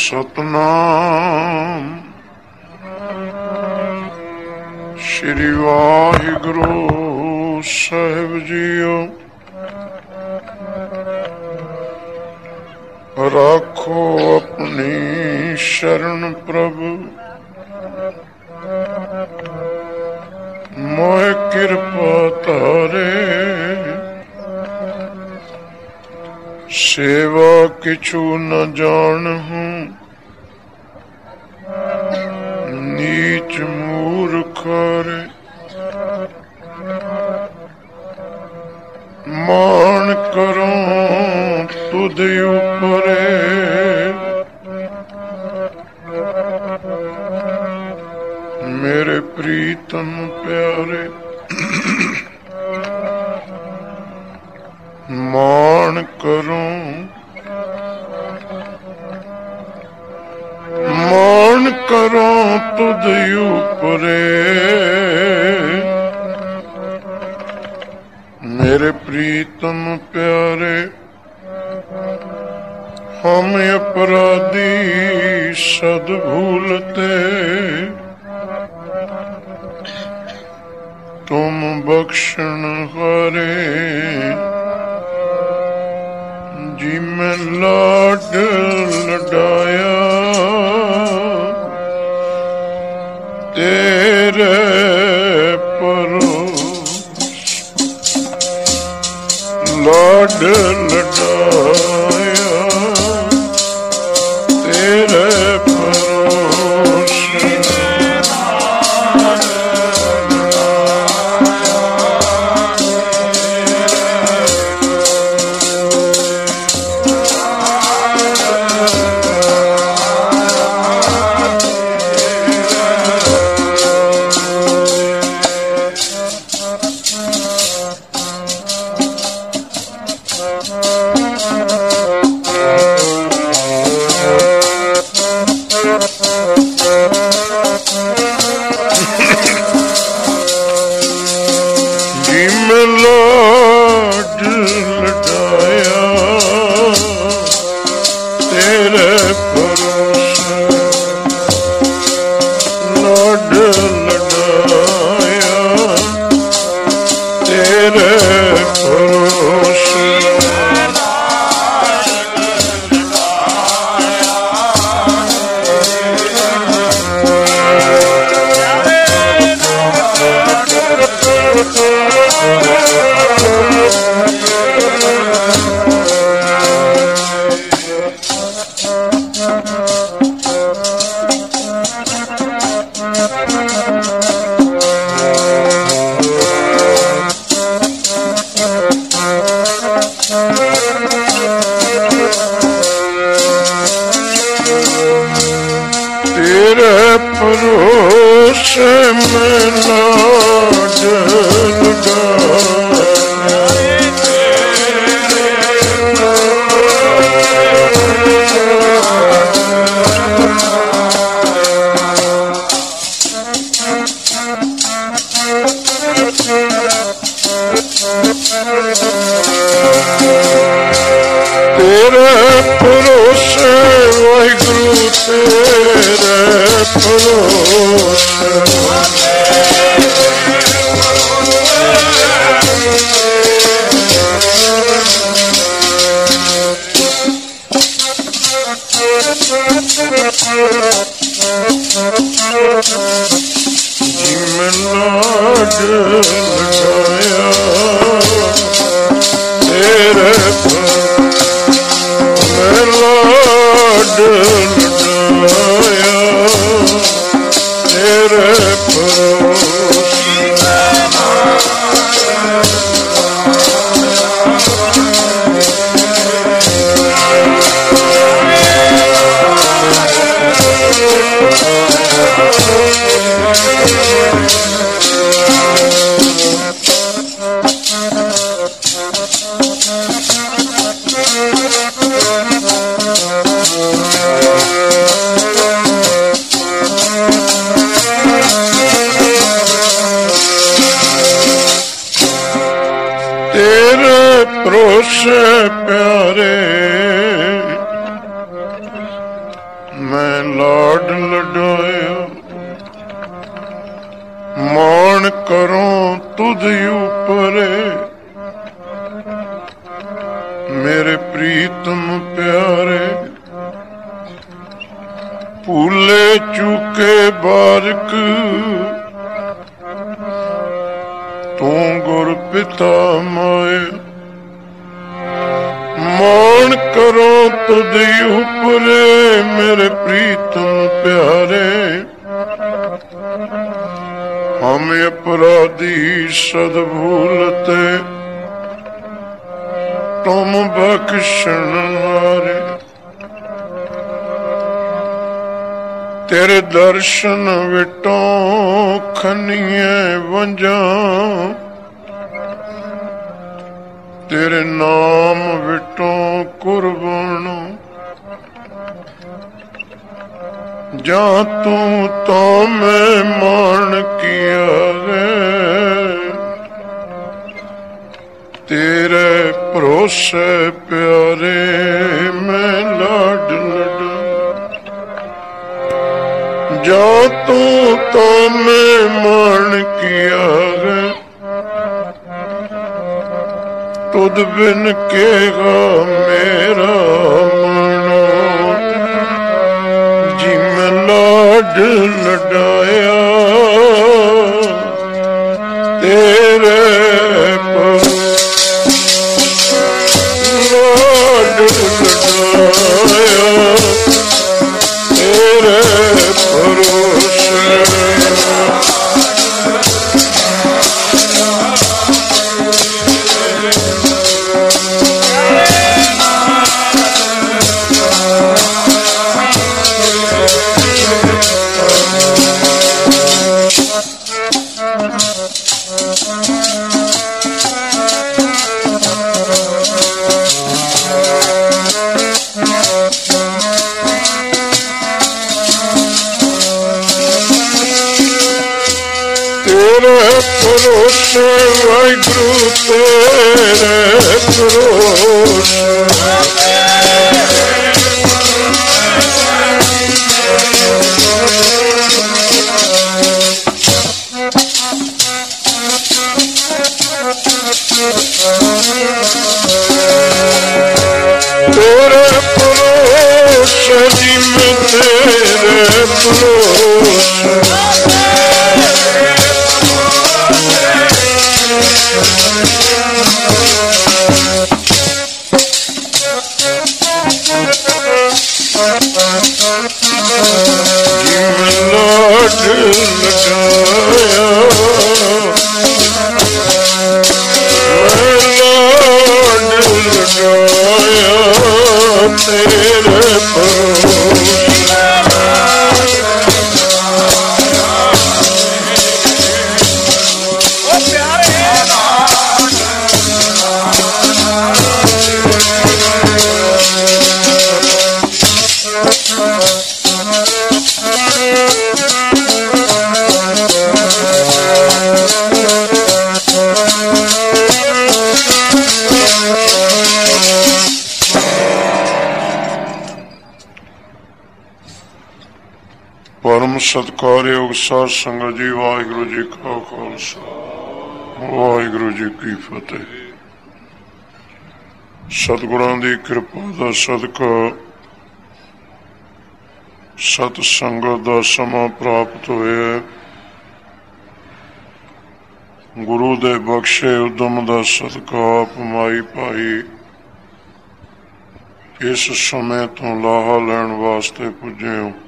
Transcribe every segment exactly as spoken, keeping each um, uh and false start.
ਸਤਨਾਮ ਸ਼੍ਰੀ ਵਾਹਿਗੁਰੂ ਸਾਹਿਬ ਜੀਓ। ਰਾਖੋ ਆਪਣੀ ਸ਼ਰਨ ਪ੍ਰਭ, ਮੋਹਿ ਕਿਰਪਾ ਧਾਰੇ। ਸੇਵਾ ਕਿਛੂ ਨ ਜਾਣਹੂੰ, ਨੀਚ ਮੂਰਖ ਰੇ। ਮਾਣ ਕਰੋ ਤੁਧ ਉਪਰੇ, ਮੇਰੇ ਪ੍ਰੀਤਮ ਪਿਆਰੇ। ਮਾਣ ਕਰੋ ਮਾਣ ਕਰੋ ਤੁਧ ਉਪਰੇ, ਮੇਰੇ ਪ੍ਰੀਤਮ ਪਿਆਰੇ। ਹਮ ਅਪਰਾਧੀ ਸਦ ਭੂਲਤੇ, ਤੁਮ ਬਖਸ਼ਣ ਹਾਰੇ। ਜੀ ਮੈਂ ਲਾਡ ਲਡਾਇਆ, ਤੇਰੇ ਪਰੋਸ ਲਾਡ ਲਡਾਇਆ, ਤੇਰੇ ਪਰੋਸ। करूं तुझ ऊपरे मेरे प्रीतम प्यारे। भूले चूके बारिक तू गुर पिता माए। मान करो तुझ ऊपरे मेरे प्रीतम प्यारे। हम अपराधी सद भूलते तुम बख्शण हारे। तेरे दर्शन विटों खनिए वंजा तेरे नाम विटों कुर्बान। जा तू तो मैं मान किया है तेरे भरोसे प्यारे मैं लाड लड़ा। जा तू तो मैं मान किया है तुद बिन केगा मेरा मनो। जी मैं लाड लड़ाया तेरे पर लाड लड़ाया तेरे भरोसे। भरोसे वाहिगुरु तेरे भरोसे। तेरे भरोसे जी मैं तेरे भरोसे। लाड लगाया लाड लगाया तेरे भरोसे। परम सत्कारयोग साध संगत जी वाहिगुरु जी का खालसा वाहिगुरु जी की फतेह। सतगुरां दी कृपा दा सदका सत संगत दा समा प्राप्त होया। गुरु दे बख्शे उदम दा सदका माई भाई इस समय तो लाहा लैण वास्ते पुजे हो।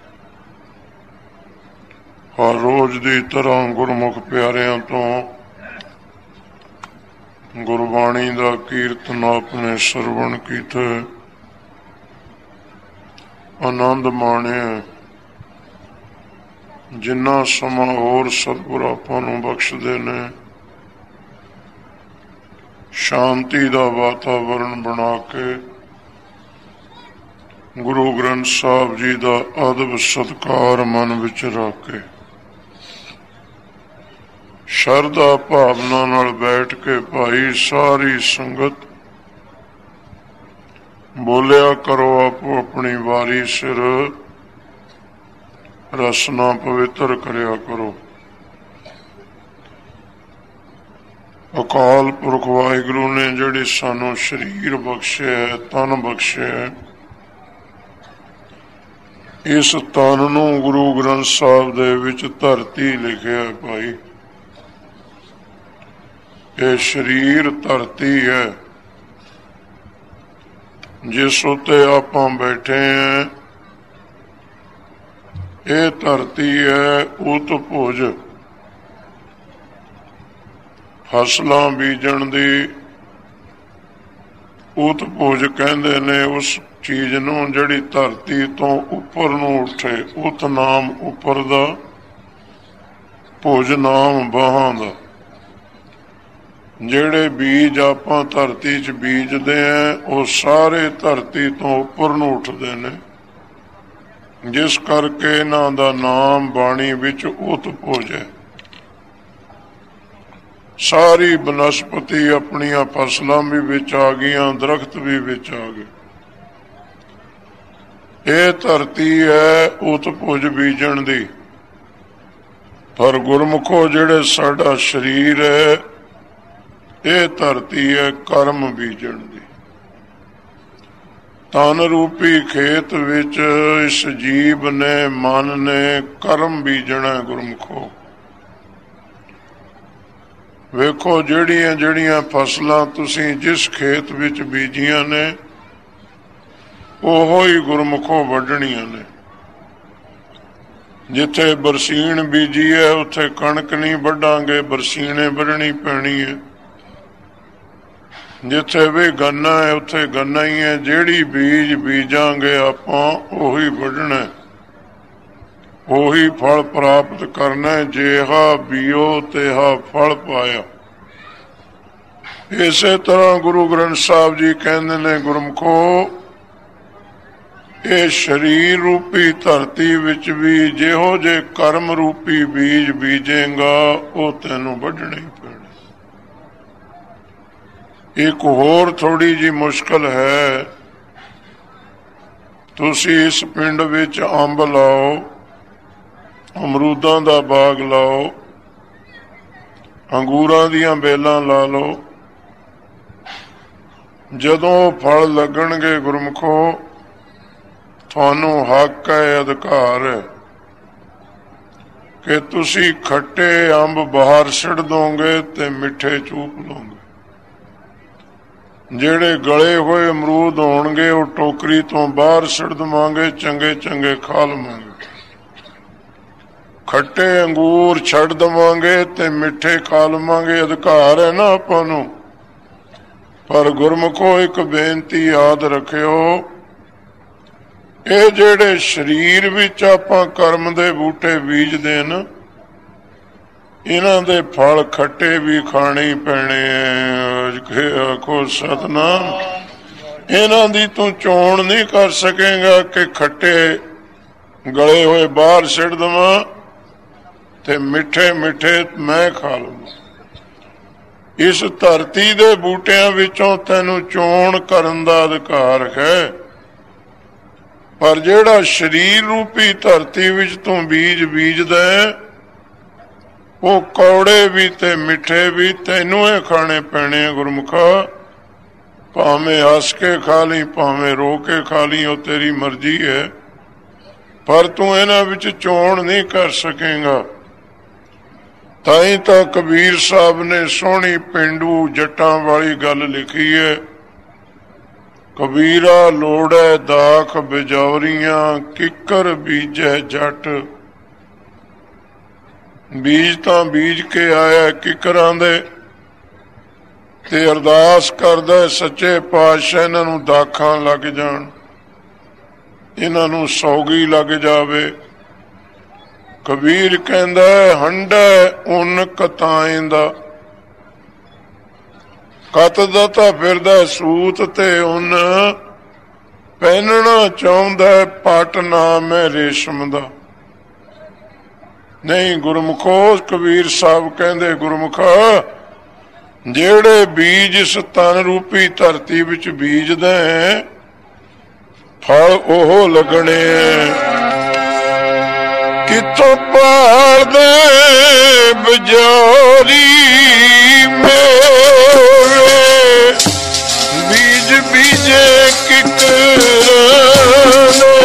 हर रोज की तरह गुरमुख प्यारियां तो गुरबाणी का कीर्तन अपने सरवण किया, आनंद माणिया। जिन्ना समा होर सतगुर आपां नूं बख्शदे ने, शांति का वातावरण बना के गुरु ग्रंथ साहब जी का अदब सत्कार मन विच रख के शरदा भावना नाल बैठ के भाई सारी संगत बोलिया करो आपो अपनी वारी सिर रसना पवित्र करया करो। ਅਕਾਲ ਪੁਰਖ ਵਾਹਿਗੁਰੂ ਨੇ ਜਿਹੜੇ ਸਾਨੂੰ ਸਰੀਰ ਬਖਸ਼ਿਆ, ਤਨ ਬਖਸ਼ਿਆ, ਇਸ ਤਨ ਨੂੰ ਗੁਰੂ ਗ੍ਰੰਥ ਸਾਹਿਬ ਦੇ ਵਿੱਚ ਧਰਤੀ ਲਿਖਿਆ ਭਾਈ। ਇਹ ਸਰੀਰ ਧਰਤੀ ਹੈ ਜਿਸ ਉੱਤੇ ਆਪਾਂ ਬੈਠੇ ਹਾਂ। ਇਹ ਧਰਤੀ ਹੈ ਉਤ ਭੁਜ, ਫਸਲਾਂ ਬੀਜਣ ਦੀ। ਉਤ ਭੁਜ ਕਹਿੰਦੇ ਨੇ ਉਸ ਚੀਜ਼ ਨੂੰ ਜਿਹੜੀ ਧਰਤੀ ਤੋਂ ਉੱਪਰ ਨੂੰ ਉੱਠੇ। ਉਤ ਨਾਮ ਉੱਪਰ ਦਾ, ਭੁਜ ਨਾਮ ਬਾਹਾਂ ਦਾ। ਜਿਹੜੇ ਬੀਜ ਆਪਾਂ ਧਰਤੀ 'ਚ ਬੀਜਦੇ ਆ ਉਹ ਸਾਰੇ ਧਰਤੀ ਤੋਂ ਉੱਪਰ ਨੂੰ ਉੱਠਦੇ ਨੇ, ਜਿਸ ਕਰਕੇ ਇਹਨਾਂ ਦਾ ਨਾਮ ਬਾਣੀ ਵਿੱਚ ਉਤ ਭੁਜ ਹੈ। ਸਾਰੀ ਬਨਸਪਤੀ ਆਪਣੀਆਂ ਫਸਲਾਂ ਵੀ ਵਿੱਚ ਆ ਗਈਆਂ, ਦਰਖਤ ਵੀ ਵਿੱਚ ਆ ਗਏ। ਇਹ ਧਰਤੀ ਹੈ ਉਤ ਭੁਜ ਬੀਜਣ ਦੀ। ਪਰ ਗੁਰਮੁਖੋ ਜਿਹੜੇ ਸਾਡਾ ਸਰੀਰ ਹੈ, ਇਹ ਧਰਤੀ ਹੈ ਕਰਮ ਬੀਜਣ ਦੀ। ਤਨ ਰੂਪੀ ਖੇਤ ਵਿੱਚ ਇਸ ਜੀਵ ਨੇ, ਮਨ ਨੇ ਕਰਮ ਬੀਜਣਾ। ਗੁਰਮੁਖੋ ਵੇਖੋ, ਜਿਹੜੀਆਂ ਜਿਹੜੀਆਂ ਫਸਲਾਂ ਤੁਸੀਂ ਜਿਸ ਖੇਤ ਵਿੱਚ ਬੀਜੀਆਂ ਨੇ, ਉਹੋ ਹੀ ਗੁਰਮੁਖੋ ਵੱਢਣੀਆਂ ਨੇ। ਜਿੱਥੇ ਬਰਸੀਨ ਬੀਜੀ ਹੈ ਉੱਥੇ ਕਣਕ ਨਹੀਂ ਵੱਢਾਂਗੇ, ਬਰਸੀਨੇ ਵੱਢਣੀ ਪੈਣੀ ਹੈ। ਜਿੱਥੇ ਵੀ ਗੰਨਾ ਹੈ ਉੱਥੇ ਗੰਨਾ ਹੀ ਹੈ। ਜਿਹੜੀ ਬੀਜ ਬੀਜਾਂਗੇ ਆਪਾਂ ਉਹੀ ਵੱਢਣਾ, ਉਹੀ ਫਲ ਪ੍ਰਾਪਤ ਕਰਨਾ। ਜਿਹਾ ਬੀਓ ਤੇਹਾ ਫਲ ਪਾਇਆ। ਇਸੇ ਤਰ੍ਹਾਂ ਗੁਰੂ ਗ੍ਰੰਥ ਸਾਹਿਬ ਜੀ ਕਹਿੰਦੇ ਨੇ, ਗੁਰਮੁਖੋ ਇਹ ਸਰੀਰ ਰੂਪੀ ਧਰਤੀ ਵਿੱਚ ਵੀ ਜਿਹੋ ਜੇ ਕਰਮ ਰੂਪੀ ਬੀਜ ਬੀਜੇਗਾ ਉਹ ਤੈਨੂੰ ਵੱਢਣੇ ਹੀ ਪੈਣੇ। ਇੱਕ ਹੋਰ ਥੋੜੀ ਜਿਹੀ ਮੁਸ਼ਕਲ ਹੈ। ਤੁਸੀਂ ਇਸ ਪਿੰਡ ਵਿੱਚ ਅੰਬ ਲਾਓ, ਅਮਰੂਦਾਂ ਦਾ ਬਾਗ ਲਾਓ, ਅੰਗੂਰਾਂ ਦੀਆਂ ਬੇਲਾਂ ਲਾ ਲਓ। ਜਦੋਂ ਫਲ ਲੱਗਣਗੇ ਗੁਰਮੁਖੋ, ਤੁਹਾਨੂੰ ਹੱਕ ਹੈ, ਅਧਿਕਾਰ ਹੈ ਕਿ ਤੁਸੀਂ ਖੱਟੇ ਅੰਬ ਬਾਹਰ ਸਿੱਟ ਦੋਗੇ ਤੇ ਮਿੱਠੇ ਚੂਪ ਲਓਗੇ। ਜਿਹੜੇ ਗਲੇ ਹੋਏ ਅਮਰੂਦ ਹੋਣਗੇ ਉਹ ਟੋਕਰੀ ਤੋਂ ਬਾਹਰ ਸਿੱਟ ਦੇਵਾਂਗੇ, ਚੰਗੇ ਚੰਗੇ ਖਾ ਲਵਾਂਗੇ। ਖੱਟੇ ਅੰਗੂਰ ਛੱਡ ਦੇਵਾਂਗੇ ਤੇ ਮਿੱਠੇ ਖਾ ਲਵਾਂਗੇ। ਅਧਿਕਾਰ ਹੈ ਨਾ ਆਪਾਂ ਨੂੰ। ਪਰ ਗੁਰਮੁਖੋ ਇੱਕ ਬੇਨਤੀ ਯਾਦ ਰੱਖਿਓ, ਇਹ ਜਿਹੜੇ ਸਰੀਰ ਵਿੱਚ ਆਪਾਂ ਕਰਮ ਦੇ ਬੂਟੇ ਬੀਜਦੇ ਨਾ, ਇਹਨਾਂ ਦੇ ਫਲ ਖੱਟੇ ਵੀ ਖਾਣੇ ਪੈਣੇ ਐ। ਆਖੋ ਸਤਨਾਮ। ਇਹਨਾਂ ਦੀ ਤੂੰ ਚੋਣ ਨਹੀਂ ਕਰ ਸਕੇਗਾ ਕਿ ਖੱਟੇ ਗਲੇ ਹੋਏ ਬਾਹਰ ਸਿੱਟ ਦੇਵਾਂ ਤੇ ਮਿੱਠੇ ਮਿੱਠੇ ਮੈਂ ਖਾ ਲਵਾਂ। ਇਸ ਧਰਤੀ ਦੇ ਬੂਟਿਆਂ ਵਿੱਚੋਂ ਤੈਨੂੰ ਚੋਣ ਕਰਨ ਦਾ ਅਧਿਕਾਰ ਹੈ। ਪਰ ਜਿਹੜਾ ਸਰੀਰ ਰੂਪੀ ਧਰਤੀ ਵਿੱਚ ਤੂੰ ਬੀਜ ਬੀਜਦਾ ਉਹ ਕੌੜੇ ਵੀ ਤੇ ਮਿੱਠੇ ਵੀ ਤੈਨੂੰ ਇਹ ਖਾਣੇ ਪੈਣੇ। ਗੁਰਮੁਖਾ ਭਾਵੇਂ ਹੱਸ ਕੇ ਖਾ ਲਈ, ਭਾਵੇਂ ਰੋ ਕੇ ਖਾ ਲਈ, ਉਹ ਤੇਰੀ ਮਰਜ਼ੀ ਹੈ। ਪਰ ਤੂੰ ਇਹਨਾਂ ਵਿੱਚ ਚੋਣ ਨਹੀਂ ਕਰ ਸਕੇਗਾ। ਤਾਂ ਹੀ ਤਾਂ ਕਬੀਰ ਸਾਹਿਬ ਨੇ ਸੋਹਣੀ ਪੇਂਡੂ ਜੱਟਾਂ ਵਾਲੀ ਗੱਲ ਲਿਖੀ ਹੈ। ਕਬੀਰਾ ਲੋੜੈ ਦਾਖ ਬਿਜੌਰੀਆਂ, ਕਿੱਕਰ ਬੀਜੈ ਜੱਟ। ਬੀਜ ਤਾਂ ਬੀਜ ਕੇ ਆਇਆ ਕਿੱਕਰਾਂ ਦੇ, ਤੇ ਅਰਦਾਸ ਕਰਦਾ ਸੱਚੇ ਪਾਤਸ਼ਾਹ ਇਹਨਾਂ ਨੂੰ ਦਾਖਾਂ ਲੱਗ ਜਾਣ, ਇਹਨਾਂ ਨੂੰ ਸੌਗੀ ਲੱਗ ਜਾਵੇ। ਕਬੀਰ ਕਹਿੰਦਾ ਹੰਡੈ ਉਨ ਕਤਾਇਂਦਾ, ਕਤ ਦਾ ਤਾਂ ਫਿਰਦਾ ਸੂਤ ਤੇ ਉਨ, ਪਹਿਨਣਾ ਚਾਹੁੰਦਾ ਪੱਟ ਨਾਮ ਹੈ ਰੇਸ਼ਮ ਦਾ। ਨਹੀਂ ਗੁਰਮੁਖੋ, ਕਬੀਰ ਸਾਹਿਬ ਕਹਿੰਦੇ ਗੁਰਮੁਖਾ ਜਿਹੜੇ ਬੀਜ ਇਸ ਤਨ ਰੂਪੀ ਧਰਤੀ ਵਿੱਚ ਬੀਜਦੇ ਹੈ ਫਲ ਉਹ ਲੱਗਣੇ। ਕਿੱਥੋਂ पालदे बजोरी मेरे बीज बीजे किकराने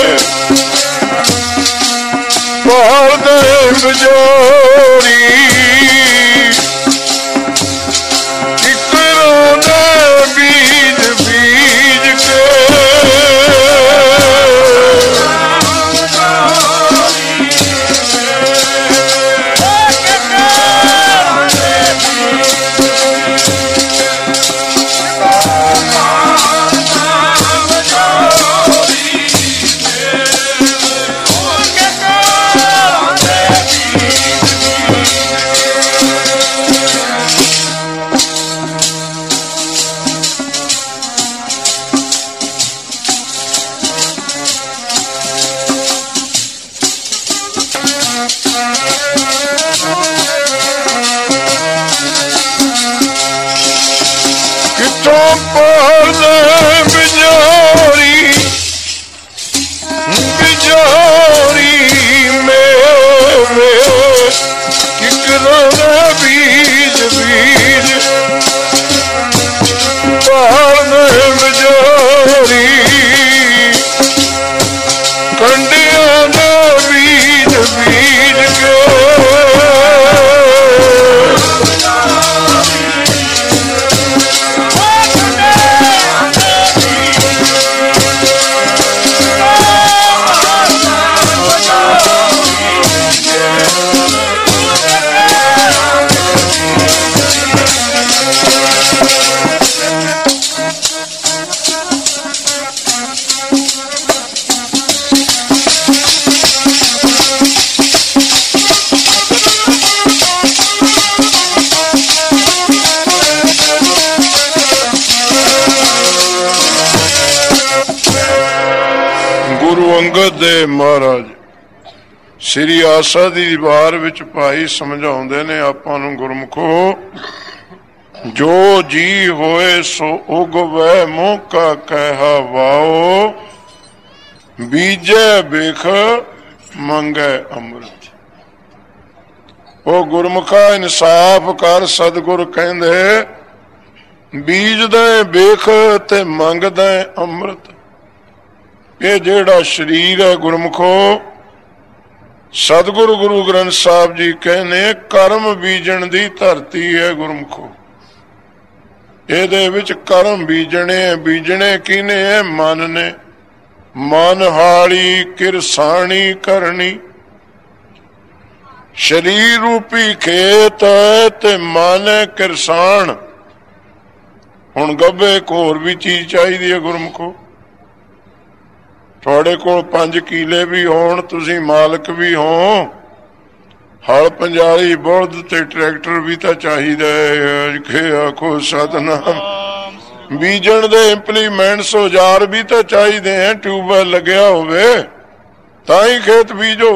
पालदे बजोरी किकराने बीज बीज के ਦੇ ਮਹਾਰਾਜ ਸ੍ਰੀ ਆਸਾ ਦੀ ਦੀਵਾਰ ਵਿੱਚ ਭਾਈ ਸਮਝਾਉਂਦੇ ਨੇ ਆਪਾਂ ਨੂੰ, ਗੁਰਮੁਖੋ ਜੋ ਜੀ ਹੋਏ ਸੋ ਉਗਵੈ ਮੂੰਹ ਕਾ ਕਹਿਆ ਵਾਓ ਬੀਜੈ ਬਿਖ ਮੰਗੈ ਅੰਮ੍ਰਿਤ। ਉਹ ਗੁਰਮੁਖਾ ਇਨਸਾਫ ਕਰ, ਸਤਿਗੁਰ ਕਹਿੰਦੇ ਬੀਜਦੇ ਬਿਖ ਤੇ ਮੰਗਦੇ ਅੰਮ੍ਰਿਤ। ਇਹ ਜਿਹੜਾ ਸਰੀਰ ਹੈ ਗੁਰਮੁਖੋ, ਸਤਿਗੁਰੂ ਗੁਰੂ ਗ੍ਰੰਥ ਸਾਹਿਬ ਜੀ ਕਹਿੰਦੇ ਕਰਮ ਬੀਜਣ ਦੀ ਧਰਤੀ ਹੈ ਗੁਰਮੁਖੋ। ਇਹਦੇ ਵਿੱਚ ਕਰਮ ਬੀਜਣੇ, ਬੀਜਣੇ ਕਿਹਨੇ ਹੈ? ਮਨ ਨੇ। ਮਨ ਹਾਲੀ ਕਿਰਸਾਣੀ ਕਰਨੀ। ਸਰੀਰ ਰੂਪੀ ਖੇਤ ਤੇ ਮਨ ਹੈ ਕਿਰਸਾਨ। ਹੁਣ ਗੱਭੇ ਹੋਰ ਵੀ ਚੀਜ਼ ਚਾਹੀਦੀ ਹੈ ਗੁਰਮੁਖੋ। ਤੁਹਾਡੇ ਕੋਲ ਪੰਜ ਕੀਲੇ ਵੀ ਹੋਣ, ਤੁਸੀਂ ਮਾਲਕ ਵੀ ਹੋ, ਹਲ ਪੰਜਾਲੀ ਬਲਦ ਤੇ ਟਰੈਕਟਰ ਵੀ ਤਾਂ ਚਾਹੀਦਾ ਹੈ। ਆਖੋ ਸਤਿਨਾਮ। ਬੀਜਣ ਦੇ ਇੰਪਲੀਮੈਂਟਸ ਔਜ਼ਾਰ ਵੀ ਤਾਂ ਚਾਹੀਦੇ ਹੈ। ਟਿਊਬਵੈਲ ਲੱਗਿਆ ਹੋਵੇ ਤਾਂ ਹੀ ਖੇਤ ਬੀਜੋ।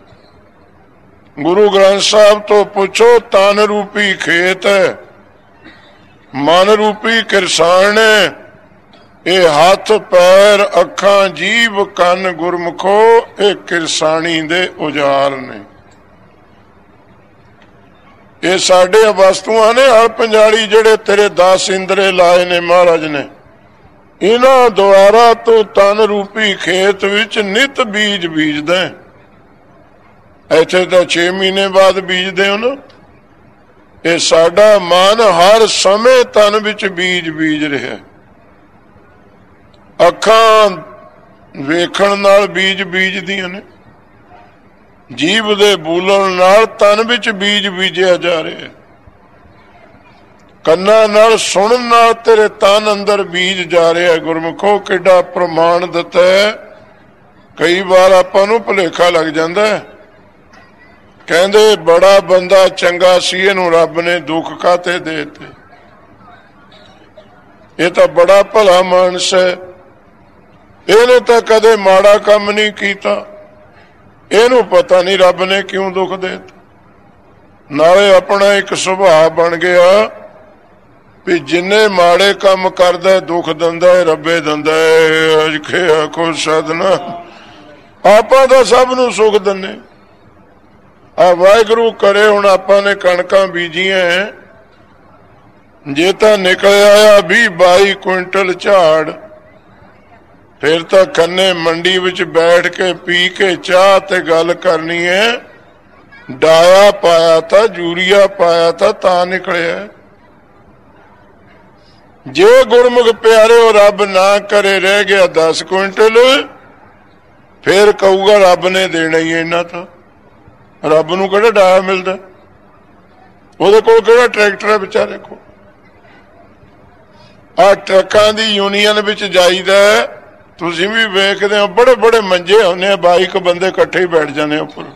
ਗੁਰੂ ਗ੍ਰੰਥ ਸਾਹਿਬ ਤੋਂ ਪੁੱਛੋ, ਤਨ ਰੂਪੀ ਖੇਤ ਹੈ, ਮਨ ਰੂਪੀ ਕਿਰਸਾਨ ਹੈ। ਇਹ ਹੱਥ ਪੈਰ ਅੱਖਾਂ ਜੀਭ ਕੰਨ ਗੁਰਮੁਖੋ ਇਹ ਕਿਰਸਾਨੀ ਦੇ ਔਜ਼ਾਰ ਨੇ। ਇਹ ਸਾਡੇ ਵਸਤੂਆਂ ਨੇ ਹਲ ਪੰਜਾਲੀ ਜਿਹੜੇ ਤੇਰੇ ਦਸ ਇੰਦਰੇ ਲਾਏ ਨੇ ਮਹਾਰਾਜ ਨੇ। ਇਹਨਾਂ ਦੁਆਰਾ ਤੋਂ ਤਨ ਰੂਪੀ ਖੇਤ ਵਿੱਚ ਨਿਤ ਬੀਜ ਬੀਜਦਾ। ਇੱਥੇ ਤਾਂ ਛੇ ਮਹੀਨੇ ਬਾਅਦ ਬੀਜਦੇ ਹੋ ਨਾ। ਇਹ ਸਾਡਾ ਮਨ ਹਰ ਸਮੇਂ ਤਨ ਵਿੱਚ ਬੀਜ ਬੀਜ ਰਿਹਾ। ਅੱਖਾਂ ਵੇਖਣ ਨਾਲ ਬੀਜ ਬੀਜਦੀਆਂ ਨੇ, ਜੀਭ ਦੇ ਬੋਲਣ ਨਾਲ ਤਨ ਵਿੱਚ ਬੀਜ ਬੀਜਿਆ ਜਾ ਰਿਹਾ। ਕੰਨਾਂ ਨਾਲ ਸੁਣਨ ਨਾਲ ਤੇਰੇ ਤਨ ਅੰਦਰ ਬੀਜ ਜਾ ਰਿਹਾ। ਗੁਰਮੁਖੋ ਕਿੱਡਾ ਪ੍ਰਮਾਣ ਦਿੱਤਾ ਹੈ। ਕਈ ਵਾਰ ਆਪਾਂ ਨੂੰ ਭੁਲੇਖਾ ਲੱਗ ਜਾਂਦਾ ਹੈ। ਕਹਿੰਦੇ ਬੜਾ ਬੰਦਾ ਚੰਗਾ ਸੀ, ਇਹਨੂੰ ਰੱਬ ਨੇ ਦੁੱਖ ਕਾਤੇ ਦੇ ਦਿੱਤੇ। ਇਹ ਤਾਂ ਬੜਾ ਭਲਾ ਮਾਨਸ ਹੈ, ਇਹਨੇ ਤਾਂ ਕਦੇ ਮਾੜਾ ਕੰਮ ਨਹੀਂ ਕੀਤਾ, ਇਹਨੂੰ ਪਤਾ ਨਹੀਂ ਰੱਬ ਨੇ ਕਿਉਂ ਦੁੱਖ ਦੇ ਦਿੱਤਾ। ਨਾਲੇ ਆਪਣਾ ਇੱਕ ਸੁਭਾਅ ਬਣ ਗਿਆ ਵੀ ਜਿੰਨੇ ਮਾੜੇ ਕੰਮ ਕਰਦਾ ਦੁੱਖ ਦਿੰਦਾ ਹੈ, ਰੱਬੇ ਦਿੰਦਾ ਹੈ। ਅਜੇ ਆਖੋ ਸਦਨਾ, ਆਪਾਂ ਤਾਂ ਸਭ ਨੂੰ ਸੁੱਖ ਦਿੰਦੇ। आ वाहिगुरु करे हुण आपां ने कणकां बीजियां, जे तां निकल आया भी बाई क्विंटल झाड़, फिर तां खन्ने मंडी विच बैठ के पी के चाह ते गल करनी है। डाया पाया था, यूरिया पाया था, तां निकलिया। जे गुरमुख प्यारे रब ना करे रह गया दस क्विंटल, फिर कहूगा रब ने देना ही इन्ना था। रब नूं किहड़ा डाया मिलदा, उहदे कोल किहड़ा ट्रैक्टर है बेचारे को। आ ट्रकां दी यूनीयन विच जाईदा, तुसीं भी वेखदे हो, बड़े बड़े मंजे होंदे, बाईक बंदे इकट्ठे ही बैठ जाने उपर,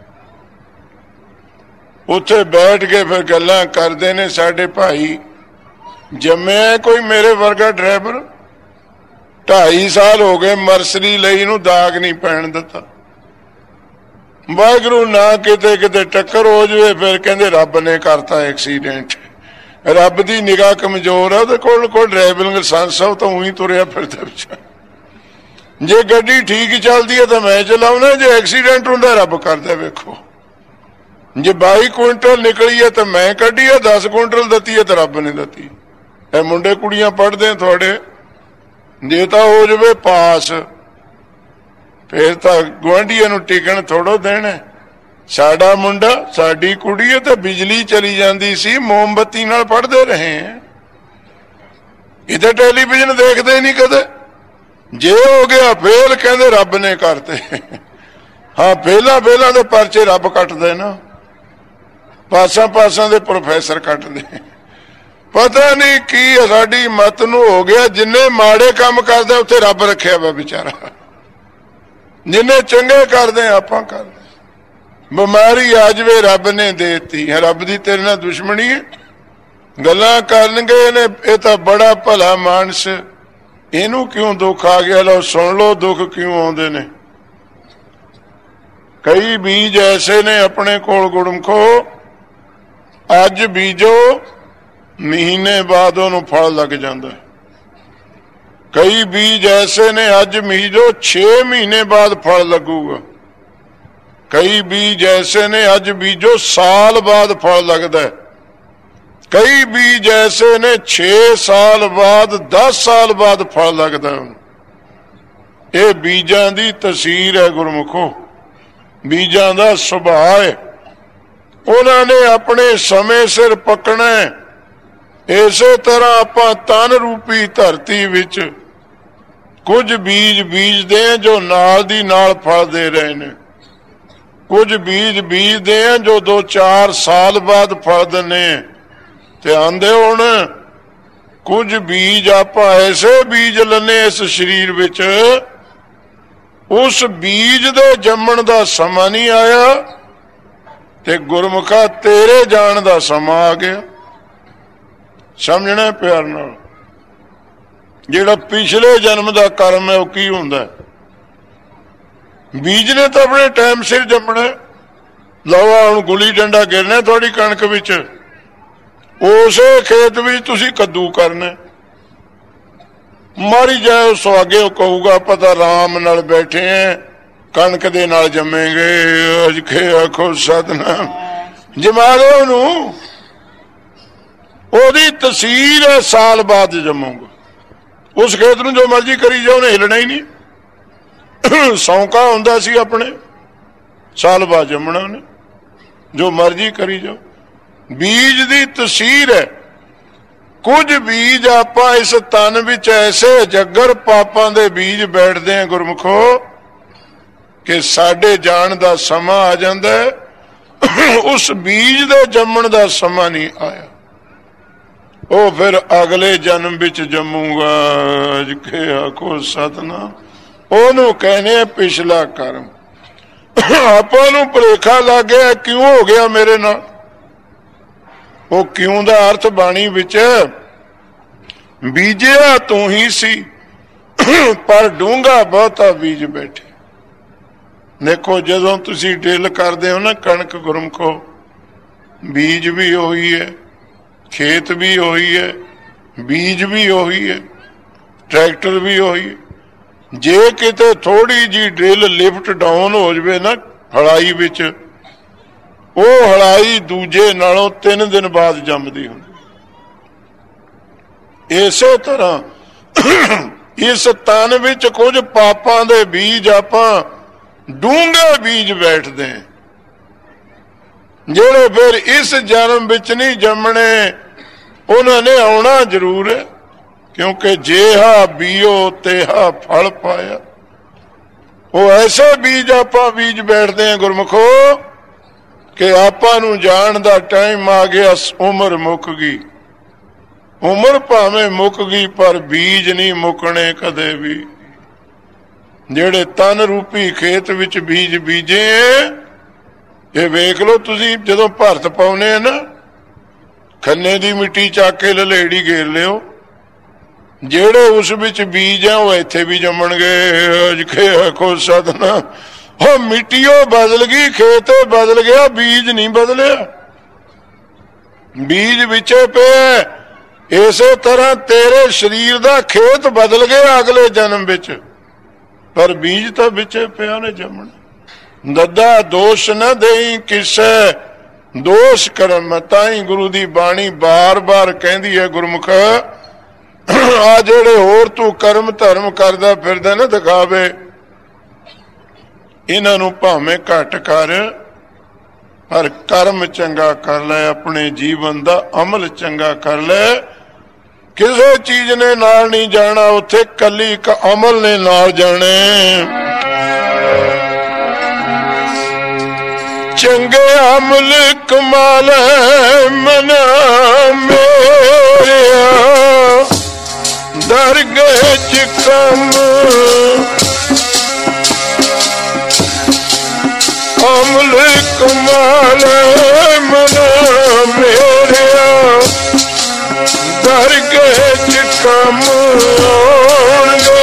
उत्थे बैठ के फिर गल्लां करदे ने। साडे भाई जम्मिया कोई मेरे वर्गा ड्राइवर, ढाई साल हो गए मरसरी लई नूं दाग नहीं पैण दिता। वाहिगुरू ना किते किते टक्कर हो जाए, फिर कहंदे रब ने करता एक्सीडेंट। रब दी निगाह कमजोर है, उहदे कोल कोल ड्राइविंग लाइसेंस है, तो उही तुरिया फिरदा पिछे। जे गड्डी ठीक चलदी है तो मैं चलाउणा, जे एक्सीडेंट हुंदा रब करदा। वेखो जे बाई क्विंटल निकली है तो मैं कढ़ी है, दस क्विंटल दती है तो रब ने दती। ए मुंडे कुड़ियां पढ़दे थोड़े, जे तां हो जावे पास, फिर तां गुआंढियां नूं टिकण थोड़ो देना। साडा मुंडा साडी कुड़ी है तो बिजली चली जाती सी, मोमबत्ती नाल पढ़दे रहे हैं। इधर टेलीविजन देखते नहीं कदे। जे हो गया फेल, कहंदे रब ने करते। हाँ, फेला फेला दे परचे रब कटदे ना, पासा पासा दे प्रोफैसर कटदे। पता नहीं की साडी मत नूं हो गया, जिन्ने माड़े काम करदे उत्थे रब रखिया वा बेचारा, जिन्ने चंगे करदे आपां करदे। बीमारी आ जावे रब ने देती, रब दी तेरे नाल दुश्मनी है। गल्लां करनगे ने, ये तां बड़ा भला मानस, इनू क्यों दुख आ गया। लो सुन लो दुख क्यों आउंदे ने। कई बीज ऐसे ने अपने कोल गुरमुखो, अज बीजो महीने बाद उन्होंने फल लग जाता है। कई बीज ऐसे ने अज बीजो छे महीने बाद फल लगूगा। कई बीज ऐसे ने अज बीजो साल बाद फल लगता है। कई बीज ऐसे ने छे साल बाद दस साल बाद फल लगता है। ये बीजां दी तसीर है गुरमुखो, बीजां दा सुभाव है। उन्होंने अपने समय सिर पकना है। इसे तरह आपां तन रूपी धरती विच कुछ बीज बीजदे हैं जो नाल दी नाल फल दे रहे हैं, कुछ बीज बीजदे हैं जो दो चार साल बाद फल देने। ते आंदे हुण कुछ बीज आपां ऐसे बीज लने इस शरीर विच, उस बीज दे जम्मण दा समा नहीं आया ते गुरमुखा तेरे जाण दा समा आ गया। समझना प्यार नाल, जिहड़ा पिछले जन्म दा कर्म है वह की हुंदा है। बीज ने तो अपने टाइम सिर जम्मना। लवा हुण गुली डंडा गिरना थोड़ी कणक विच, उसे खेत विच तुसीं कद्दू करना, मारी जाए सुहागे कहूगा पता राम नाल बैठे हैं, कणक दे नाल जमेंगे। अज खे आखो सतनाम, जमा दो उहनूं, ओदी तसीर है साल बाद जमूंगा। उस खेत नूं जो मर्जी करी जाओ, उन्हें हिलना ही नहीं। सौंका हुंदा सी अपने, साल बाद जमना उन्हें, जो मर्जी करी जाओ। बीज दी तसीर है। कुछ बीज आपां इस तन विच ऐसे जगर पापां दे बीज बैठदे हैं गुरमुखो कि साडे जाण दा समा आ जांदा है, उस बीज दे जम्मण दा समा नहीं आया। ओ फिर अगले जन्म विच जमूंगा। के आखो सतनाम, ओनू कहने पिछला कर्म। आपां नूं भुलेखा लग गया क्यों हो गया मेरे नाल। वो क्यों दा अर्थ बाणी विच बीजिया तू ही सी, पर डूंगा बहुता बीज बैठे। देखो जदों तुसी ड्रिल करदे हो ना कणक गुरमुखो, बीज भी ओही है, खेत भी ओही है, बीज भी ओही है, ट्रैक्टर भी ओही है। जे किते थोड़ी जी ड्रिल लिफ्ट डाउन हो जाए ना हड़ाई विच, ਉਹ ਹਲਾਈ ਦੂਜੇ ਨਾਲੋਂ ਤਿੰਨ ਦਿਨ ਬਾਅਦ ਜੰਮਦੀ ਹੁੰਦੀ। ਇਸੇ ਤਰ੍ਹਾਂ ਇਸ ਤਨ ਵਿੱਚ ਕੁਝ ਪਾਪਾਂ ਦੇ ਬੀਜ ਆਪਾਂ ਡੂੰਘੇ ਬੀਜ ਬੈਠਦੇ ਹਾਂ, ਜਿਹੜੇ ਫਿਰ ਇਸ ਜਨਮ ਵਿੱਚ ਨਹੀਂ ਜੰਮਣੇ, ਉਹਨਾਂ ਨੇ ਆਉਣਾ ਜ਼ਰੂਰ ਹੈ, ਕਿਉਂਕਿ ਜਿਹਾ ਬੀਓ ਤੇਹਾ ਫਲ ਪਾਇਆ। ਉਹ ਐਸੇ ਬੀਜ ਆਪਾਂ ਬੀਜ ਬੈਠਦੇ ਹਾਂ ਗੁਰਮੁਖੋ ਕਿ ਆਪਾਂ ਨੂੰ ਜਾਣ ਦਾ ਟਾਈਮ ਆ ਗਿਆ, ਉਮਰ ਮੁੱਕ ਗਈ। ਉਮਰ ਭਾਵੇਂ ਮੁੱਕ ਗਈ ਪਰ ਬੀਜ ਨਹੀਂ ਮੁੱਕਣੇ ਕਦੇ ਵੀ। ਜਿਹੜੇ ਤਨ ਰੂਪੀ ਖੇਤ ਵਿੱਚ ਬੀਜ ਬੀਜੇ, ਇਹ ਵੇਖ ਲਓ ਤੁਸੀਂ, ਜਦੋਂ ਭਰਤ ਪਾਉਨੇ ਆ ਨਾ, ਖੰਨੇ ਦੀ ਮਿੱਟੀ ਚੱਕ ਕੇ ਲਲੇੜੀ ਘੇਰ ਲਿਓ, ਜਿਹੜੇ ਉਸ ਵਿੱਚ ਬੀਜ ਆ ਉਹ ਇੱਥੇ ਵੀ ਜੰਮਣਗੇ। ਆਖੋ ਸਤਿਨਾਮ। ਉਹ ਮਿੱਟੀ ਉਹ ਬਦਲ ਗਈ, ਖੇਤ ਬਦਲ ਗਿਆ, ਬੀਜ ਨਹੀਂ ਬਦਲਿਆ, ਬੀਜ ਵਿੱਚੇ ਪਿਆ। ਇਸੇ ਤਰ੍ਹਾਂ ਤੇਰੇ ਸਰੀਰ ਦਾ ਖੇਤ ਬਦਲ ਗਿਆ ਅਗਲੇ ਜਨਮ ਵਿੱਚ, ਪਰ ਬੀਜ ਤਾਂ ਵਿੱਚੇ ਪਿਆ ਨੇ ਜੰਮਣਾ। ਦੱਦਾ ਦੋਸ਼ ਨਾ ਦੇਈ ਕਿਸੇ, ਦੋਸ਼ ਕਰਮ ਤਾਈ ਗੁਰੂ ਦੀ ਬਾਣੀ ਬਾਰ ਬਾਰ ਕਹਿੰਦੀ ਹੈ ਗੁਰਮੁਖ, ਆ ਜਿਹੜੇ ਹੋਰ ਤੂੰ ਕਰਮ ਧਰਮ ਕਰਦਾ ਫਿਰਦਾ ਨਾ ਦਿਖਾਵੇ, ਇਹਨਾਂ ਨੂੰ ਭਾਵੇਂ ਘੱਟ ਕਰ, ਪਰ ਕਰਮ ਚੰਗਾ ਕਰ ਲੈ, ਆਪਣੇ ਜੀਵਨ ਦਾ ਅਮਲ ਚੰਗਾ ਕਰ ਲੈ। ਕਿਸੇ ਚੀਜ਼ ਨੇ ਨਾਲ ਨਹੀਂ ਜਾਣਾ, ਉੱਥੇ ਕੱਲੀ ਇੱਕ ਅਮਲ ਨੇ ਨਾਲ ਜਾਣੇ। ਚੰਗੇ ਅਮਲ ਕਮਾਲ ਮਨਾ ਮੇਰਿਆ, ਦਰਗਾਹ ਚ ਕੰਮ ਅਮਲ ਕਮਾਲ ਮਨਾ ਮੇਰਿਆ, ਦਰਗਾਹ ਚ ਕੰਮ ਆਉਣਗੇ।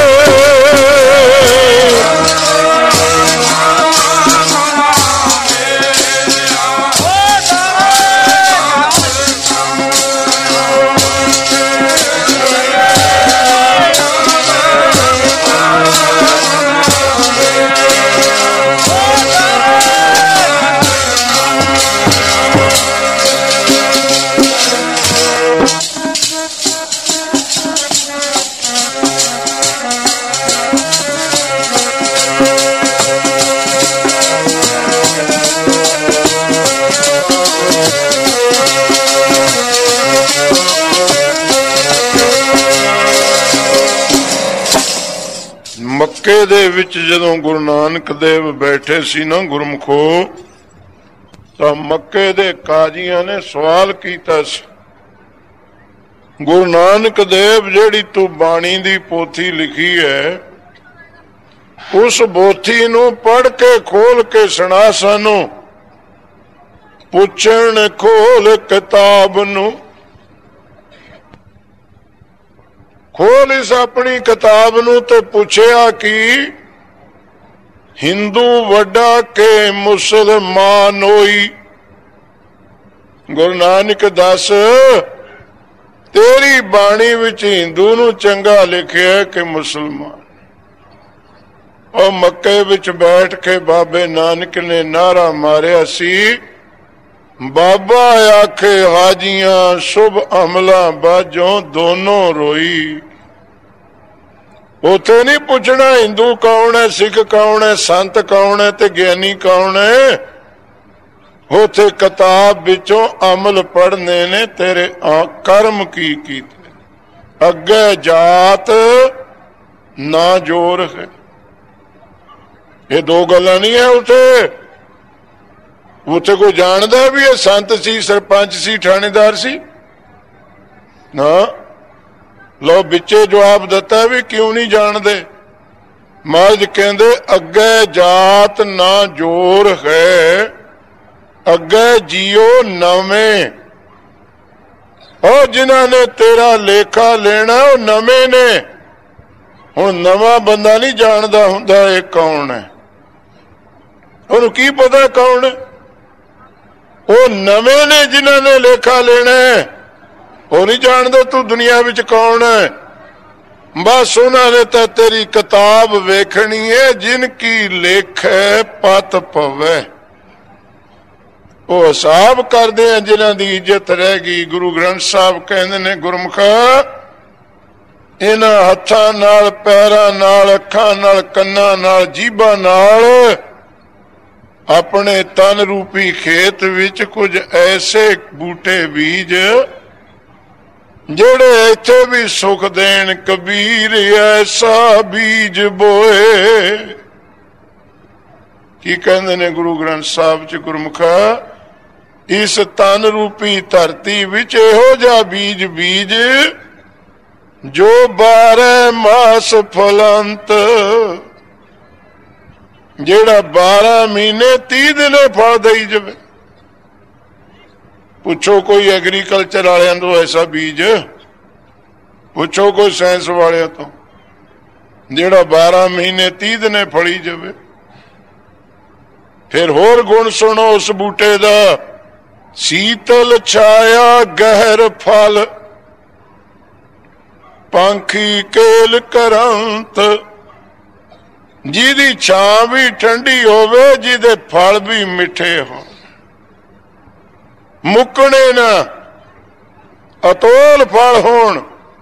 ਮੱਕੇ ਦੇ ਵਿੱਚ ਜਦੋਂ ਗੁਰੂ ਨਾਨਕ ਦੇਵ ਬੈਠੇ ਸੀ ਨਾ ਗੁਰਮੁਖੋ, ਤਾਂ ਮੱਕੇ ਦੇ ਕਾਜ਼ੀਆਂ ਨੇ ਸਵਾਲ ਕੀਤਾ ਸੀ, ਗੁਰੂ ਨਾਨਕ ਦੇਵ ਜਿਹੜੀ ਤੂੰ ਬਾਣੀ ਦੀ ਪੋਥੀ ਲਿਖੀ ਹੈ, ਉਸ ਪੋਥੀ ਨੂੰ ਪੜ੍ਹ ਕੇ ਖੋਲ ਕੇ ਸੁਣਾ ਸਾਨੂੰ। ਪੁੱਛਣ ਖੋਲ ਕਿਤਾਬ ਨੂੰ, ਖੋਲ ਇਸ ਆਪਣੀ ਕਿਤਾਬ ਨੂੰ ਤੇ ਪੁੱਛਿਆ ਕਿ ਹਿੰਦੂ ਵੱਡਾ ਕੇ ਮੁਸਲਮਾਨ ਹੋਈ। ਗੁਰੂ ਨਾਨਕ ਦੱਸ, ਤੇਰੀ ਬਾਣੀ ਵਿੱਚ ਹਿੰਦੂ ਨੂੰ ਚੰਗਾ ਲਿਖਿਆ ਕਿ ਮੁਸਲਮਾਨ? ਉਹ ਮੱਕੇ ਵਿੱਚ ਬੈਠ ਕੇ ਬਾਬੇ ਨਾਨਕ ਨੇ ਨਾਰਾ ਮਾਰਿਆ ਸੀ, ਬਾਬਾ ਆਖੇ ਹਾਜੀਆਂ ਸ਼ੁਭ ਅਮਲਾਂ ਬਾਝੋਂ ਦੋਨੋਂ ਰੋਈ। ਉੱਥੇ ਨਹੀਂ ਪੁੱਛਣਾ ਹਿੰਦੂ ਕੌਣ ਹੈ, ਸਿੱਖ ਕੌਣ ਹੈ, ਸੰਤ ਕੌਣ ਹੈ ਤੇ ਗਿਆਨੀ ਕੌਣ ਹੈ। ਉੱਥੇ ਕਿਤਾਬ ਵਿੱਚੋਂ ਅਮਲ ਪੜ੍ਹਨੇ ਨੇ, ਤੇਰੇ ਕਰਮ ਕੀ ਕੀਤੇ। ਅੱਗੇ ਜਾਤ ਨਾ ਜੋਰ ਹੈ, ਇਹ ਦੋ ਗੱਲਾਂ ਨਹੀਂ ਹੈ। ਉੱਥੇ ਉੱਥੇ ਕੋਈ ਜਾਣਦਾ ਵੀ ਇਹ ਸੰਤ ਸੀ, ਸਰਪੰਚ ਸੀ, ਥਾਣੇਦਾਰ ਸੀ ਨਾ? ਲੋ ਵਿੱਚੇ ਜਵਾਬ ਦਿੱਤਾ ਵੀ ਕਿਉਂ ਨਹੀਂ ਜਾਣਦੇ। ਮਹਾਰਾਜ ਕਹਿੰਦੇ ਅੱਗੇ ਜਾਤ ਨਾ ਜੋਰ ਹੈ, ਅੱਗੇ ਜੀਓ ਨਵੇਂ। ਉਹ ਜਿਨ੍ਹਾਂ ਨੇ ਤੇਰਾ ਲੇਖਾ ਲੈਣਾ ਉਹ ਨਵੇਂ ਨੇ। ਹੁਣ ਨਵਾਂ ਬੰਦਾ ਨਹੀਂ ਜਾਣਦਾ ਹੁੰਦਾ ਇਹ ਕੌਣ ਹੈ, ਉਹਨੂੰ ਕੀ ਪਤਾ ਕੌਣ ਹੈ। ਉਹ ਨਵੇਂ ਨੇ ਜਿਨ੍ਹਾਂ ਨੇ ਲੇਖਾ ਲੈਣਾ, ਉਹ ਨਹੀਂ ਜਾਣਦੇ ਤੂੰ ਦੁਨੀਆ ਵਿੱਚ ਕੌਣ ਹੈ। ਬਸ ਉਹਨਾਂ ਨੇ ਤਾਂ ਤੇਰੀ ਕਿਤਾਬ ਵੇਖਣੀ ਹੈ, ਜਿਨ ਕੀ ਲੇਖੈ ਪਤ ਪਵੇ। ਉਹ ਹਿਸਾਬ ਕਰਦੇ ਆ ਜਿਨ੍ਹਾਂ ਦੀ ਇੱਜ਼ਤ ਰਹਿ ਗਈ। ਗੁਰੂ ਗ੍ਰੰਥ ਸਾਹਿਬ ਕਹਿੰਦੇ ਨੇ, ਗੁਰਮੁਖਾ ਇਹਨਾਂ ਹੱਥਾਂ ਨਾਲ, ਪੈਰਾਂ ਨਾਲ, ਅੱਖਾਂ ਨਾਲ, ਕੰਨਾਂ ਨਾਲ, ਜੀਭਾਂ ਨਾਲ ਆਪਣੇ ਤਨ ਰੂਪੀ ਖੇਤ ਵਿੱਚ ਕੁਝ ਐਸੇ ਬੂਟੇ ਬੀਜ ਜਿਹੜੇ ਇੱਥੇ ਵੀ ਸੁਖ ਦੇਣ। ਕਬੀਰ ਐਸਾ ਬੀਜ ਬੋਏ। ਕੀ ਕਹਿੰਦੇ ਨੇ ਗੁਰੂ ਗ੍ਰੰਥ ਸਾਹਿਬ ਚ, ਗੁਰਮੁਖਾ ਇਸ ਤਨ ਰੂਪੀ ਧਰਤੀ ਵਿੱਚ ਇਹੋ ਜਿਹਾ ਬੀਜ ਬੀਜ ਜੋ ਬਾਰਾਂ ਮਾਸ ਫਲੰਤ, ਜਿਹੜਾ ਬਾਰਾਂ ਮਹੀਨੇ ਤੀਹ ਦਿਨੇ ਫਲ ਦੇਈ ਜਾਵੇ। ਪੁੱਛੋ ਕੋਈ ਐਗਰੀਕਲਚਰ ਵਾਲਿਆਂ ਤੋਂ ਐਸਾ ਬੀਜ, ਪੁੱਛੋ ਕੋਈ ਸਾਇੰਸ ਵਾਲਿਆਂ ਤੋਂ, ਜਿਹੜਾ ਬਾਰਾਂ ਮਹੀਨੇ ਤੀਹ ਦਿਨੇ ਫਲੀ ਜਾਵੇ। ਫਿਰ ਹੋਰ ਗੁਣ ਸੁਣੋ ਉਸ ਬੂਟੇ ਦਾ, ਸੀਤਲ ਛਾਇਆ ਗਹਿਰ ਫਲ, ਪੰਖੀ ਕੇਲ ਕਰੰਤ, ਜਿਹਦੀ ਛਾਂ ਵੀ ਠੰਡੀ ਹੋਵੇ, ਜਿਹਦੇ ਫਲ ਵੀ ਮਿੱਠੇ ਹੋਣ, ਮੁੱਕਣੇ ਨਾ, ਅਤੋਲ ਫਲ ਹੋਣ।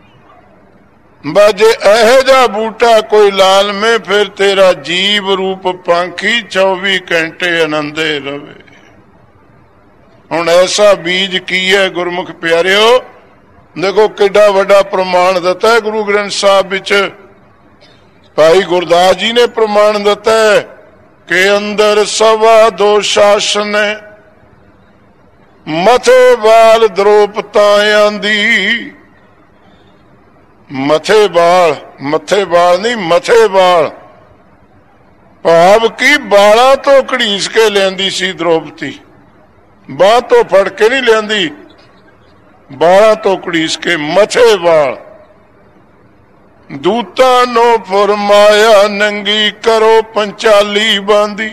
ਬਾਜੇ ਇਹੋ ਜਿਹਾ ਬੂਟਾ ਕੋਈ ਲਾਲਮੇ, ਫਿਰ ਤੇਰਾ ਜੀਵ ਰੂਪ ਪੰਖੀ ਚੌਵੀ ਘੰਟੇ ਆਨੰਦੇ ਰਵੇ। ਹੁਣ ਐਸਾ ਬੀਜ ਕੀ ਹੈ ਗੁਰਮੁਖ ਪਿਆਰਿਓ? ਦੇਖੋ ਕਿੱਡਾ ਵੱਡਾ ਪ੍ਰਮਾਣ ਦਿੱਤਾ ਹੈ ਗੁਰੂ ਗ੍ਰੰਥ ਸਾਹਿਬ ਵਿੱਚ। ਭਾਈ ਗੁਰਦਾਸ ਜੀ ਨੇ ਪ੍ਰਮਾਣ ਦਿੱਤਾ ਹੈ ਕਿ ਅੰਦਰ ਸਵਾ ਦੋ ਸ਼ਾਸਨ ਹੈ, ਮਥੇ ਬਾਲ ਦ੍ਰੋਪਤਾ ਆਂਦੀ। ਮਥੇ ਬਾਲ, ਮੱਥੇ ਬਾਲ ਨਹੀਂ, ਮਥੇ ਬਾਲ, ਭਾਵ ਕੀ ਬਾਲਾਂ ਤੋਂ ਘੜੀਸ ਕੇ ਲਿਆਂਦੀ ਸੀ ਦ੍ਰੋਪਦੀ, ਬਾਹ ਤੋਂ ਫੜ ਕੇ ਨਹੀਂ ਲਿਆਂਦੀ, ਬਾਲਾਂ ਤੋਂ ਘੜੀਸ ਕੇ। ਮਥੇ ਬਾਲ ਦੂਤਾਂ ਨੂੰ ਫਰਮਾਇਆ ਨੰਗੀ ਕਰੋ ਪੰਚਾਲੀ ਬਾਂਦੀ।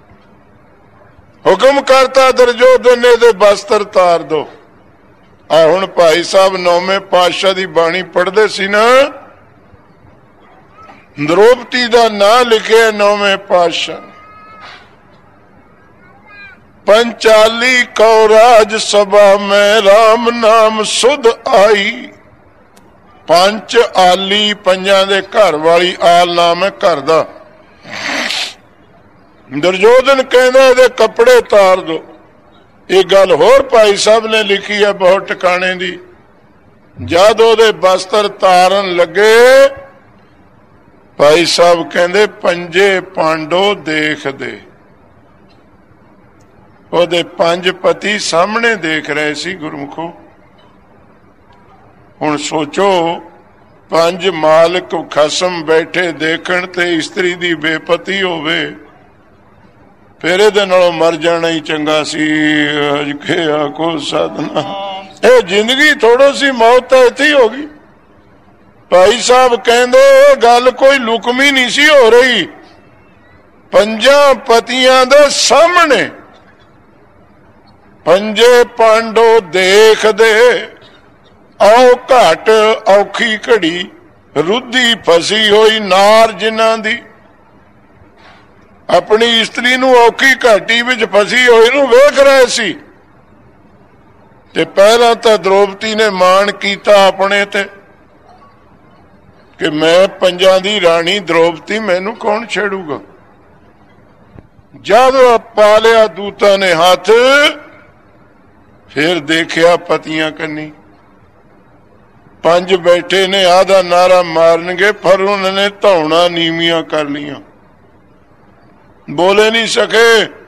ਹੁਕਮ ਕਰਤਾ ਦੁਰਜੋਧਨ ਨੇ ਦੇ ਬਸਤਰ ਤਾਰ ਦੋ। ਆ ਹੁਣ ਭਾਈ ਸਾਹਿਬ ਨੌਵੇਂ ਪਾਤਸ਼ਾਹ ਦੀ ਬਾਣੀ ਪੜ੍ਹਦੇ ਸੀ ਨਾ, ਦ੍ਰੋਪਦੀ ਦਾ ਨਾਂ ਲਿਖਿਆ ਨੌਵੇਂ ਪਾਤਸ਼ਾਹ। पंचाली कौ राज सभा में राम नाम सुध आई। पंच आली पंजां दे घर वाली आल नाम है घर दा। दुर्योधन कहंदा इहदे कपड़े तार दो। ये गल होर भाई साहब ने लिखी है बहुत ठिकाने दी। जद ओहदे बस्तर तारन लगे भाई साहब कहंदे पंजे पांडो देख दे। ਉਹਦੇ ਪੰਜ ਪਤੀ ਸਾਹਮਣੇ ਦੇਖ ਰਹੇ ਸੀ ਗੁਰਮੁਖੋ। ਹੁਣ ਸੋਚੋ ਪੰਜ ਮਾਲਕ ਖਸਮ ਬੈਠੇ ਦੇਖਣ ਤੇ ਇਸਤਰੀ ਦੀ ਬੇਪਤੀ ਹੋਵੇ, ਫਿਰ ਇਹਦੇ ਨਾਲੋਂ ਮਰ ਜਾਣਾ ਹੀ ਚੰਗਾ ਸੀ। ਅਜਕੇ ਆਖੋ ਸਤਨਾ, ਇਹ ਜ਼ਿੰਦਗੀ ਥੋੜੋ ਸੀ, ਮੌਤ ਤਾਂ ਇੱਥੇ ਹੀ ਹੋ ਗਈ। ਭਾਈ ਸਾਹਿਬ ਕਹਿੰਦੇ ਇਹ ਗੱਲ ਕੋਈ ਲੁਕਮੀ ਨਹੀਂ ਸੀ ਹੋ ਰਹੀ। ਪੰਜਾਂ ਪਤੀਆਂ ਦੇ ਸਾਹਮਣੇ पंजे पांडो देख दे। आओ घाट औखी घड़ी रुद्धि फसी हुई नार जिन्हां दी अपनी इस्त्री नूं औखी घाटी विच फसी हुई नूं वेख रहे सी। ते पहला तां द्रौपदी ने मान कीता अपने ते कि मैं पंजां दी राणी द्रौपदी मैनूं कौन छेड़ूगा। जद पा लिया दूतां ने हाथ, फिर देखिया पतियां कन्नी पंज बैठे ने आधा नारा मारनगे, पर उन्होंने धौना नीवियां कर लिया, बोले नहीं सके।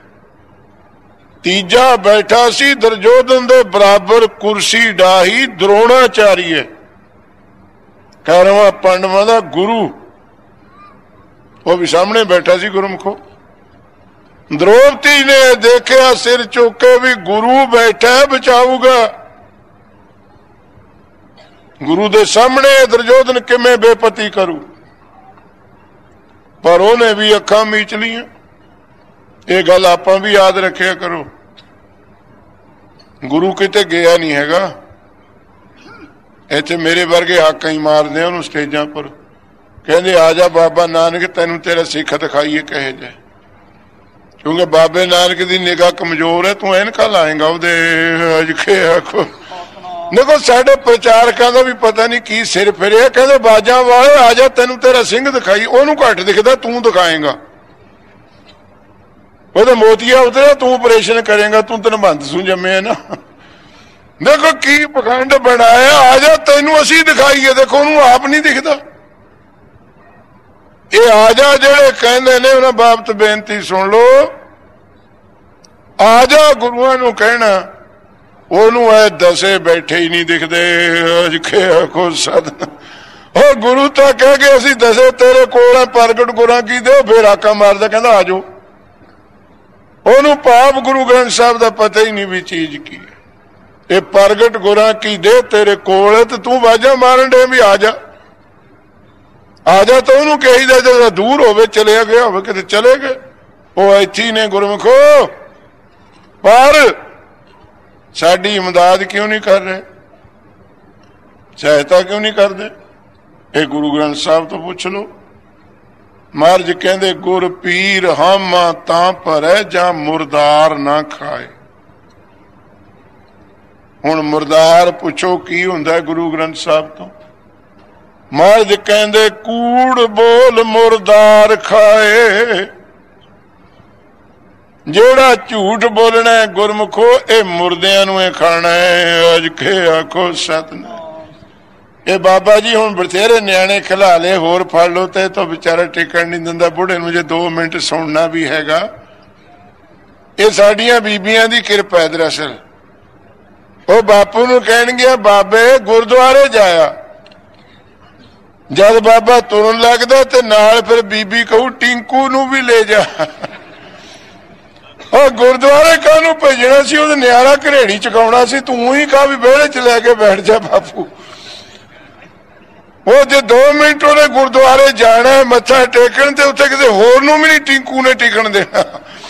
तीजा बैठा सी दुर्योधन दे बराबर कुर्सी डाही द्रोणाचार्य, कहरवां पांडवां दा गुरु, वो भी सामने बैठा सी गुरमुखो। द्रौपदी ने देखा सिर चुके भी गुरु बैठा है बचाऊगा। गुरु दे सामने दुर्योधन किमें बेपति करू, पर उन्हें भी अखां मीच लियां। ये गल आपां भी याद रखिया करो। गुरु किते गया नहीं हैगा, इत्थे मेरे वर्गे हाक ही मारदे उन्होंने स्टेजां पर, कहंदे आ जा बाबा नानक तैनूं तेरा सिख दिखाईए कहे जाए। क्योंकि बाबे नानक की निगाह कमजोर है, तू ऐनका लाएगा ਉਹਦੇ ਅਜਕੇ आखो। देखो साडे प्रचारकों का भी पता नहीं की सिर फिरिया, कहते बाजा वाले आ जा तेन तेरा सिंह दिखाई, ओनू घट दिखता तू दिखाएगा, वो मोतिया उतरिया तू ऑपरेशन करेगा, तू तेन बंद सू जमे है ना। देखो की पखंड बनाया, आ जा तेनू असी दिखाईए, देखो ओनू आप नहीं दिखता। ये आ जा जेड़े कहते ने उन्हें बाबत बेनती सुन लो, आ जा गुरुआं नू कहना, ओनू ऐ दसे बैठे ही नहीं दिखते अजके आखो सदन। और गुरु तो कह के असी दसे तेरे कोल प्रगट गुरां की दे, फिर आका मारदा कहंदा आ जाओ। ओनू पाप गुरु ग्रंथ साहब का पता ही नहीं भी चीज की है। ये प्रगट गुरां की दे तेरे कोल है, तो तू बाजा मारन डे भी आ जा, आ जा। तो ओनू कहीदा जरा दूर होवे चलिया गया होवे किते चले गए, वो इत्थे ने गुरमुखो, पर साडी इमदाद क्यों नहीं कर रहे, सहायता क्यों नहीं करते? ये गुरु ग्रंथ साहब तो पूछ लो। महाराज कहते गुर पीर हम तां भरै जां मुरदार ना खाए। हुण मुरदार पुछो की हुंदा गुरु ग्रंथ साहब तो? महाराज कहते कूड़ बोल मुरदार खाए। जेड़ा झूठ बोलना है गुरमुखो, ये मुर्दियां नूं खाना है अजके आखो सतनाम। ये बाबा जी हुण बथेरे न्याणे खिला ले, होर फड़ लो ते तो बेचारा टिकण नहीं दिंदा। बुढ़े नूं जे दो मिनट सुनना भी हैगा, ये साडियां बीबियां दी किरपा है। दरअसल वो बापू नूं कहणगे बाबे गुरुद्वारे जाया, जद बाबा तुरन लगदा ते नाल फिर बीबी कहू टिंकू नूं भी ले जा। और गुरुद्वारे कानू भेजना सी, उहदा न्यारा घरेड़ी चुकाउणा सी, तू ही कहा भी विहड़े च लैके बैठ जा बापू। वो जो दो मिनट उन्हें गुरुद्वारे जाना है मत्था टेकन, ते उत्थे किसी होर नूं भी नहीं टिंकू ने टिकण देना।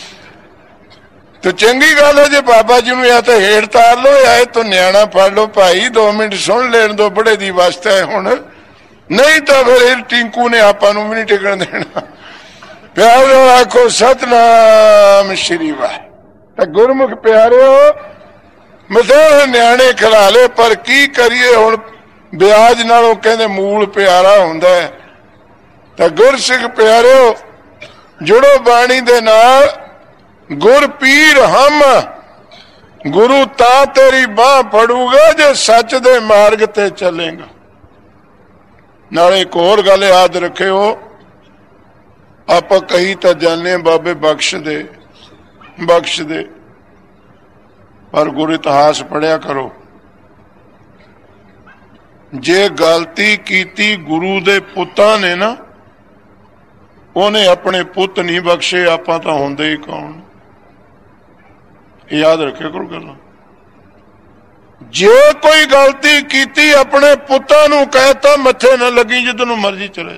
तो चंगी गल है जे बाबा जी नूं या तो हेठ तार लो या तो न्याणा फड़ लो, भाई दो मिनट सुन लेण दो, बड़े दी वास्ते है हुण, नहीं तो फिर टिंकू ने आपां नूं भी नहीं टिकण देना। प्यारो आखो सतनाम श्री वाह। गुरमुख प्यारो बथेरे न्याणे खिला ले, पर की करिए हुण ब्याज नालों कहंदे मूल प्यारा हुंदा है। तां गुरसिख प्यारो जुड़ो बाणी दे नाल, गुर पीर हम, गुरु तां तेरी बाह फड़ूगा जे सच दे मार्ग ते चलेगा। नाले एक होर गल याद रखियो, आप कही तो जाने बाबे बख्श दे बख्श दे, पर गुरु इतिहास पढ़िया करो। जे गलती कीती गुरु दे पुत्तां ने ना, उन्हें अपने पुत नहीं बख्शे, आपां तां हुंदे ही कौन। याद रखे करो गल। जे कोई गलती कीती अपने पुत्तां नूं कहता मथे न लगी, जिदनों मर्जी चले।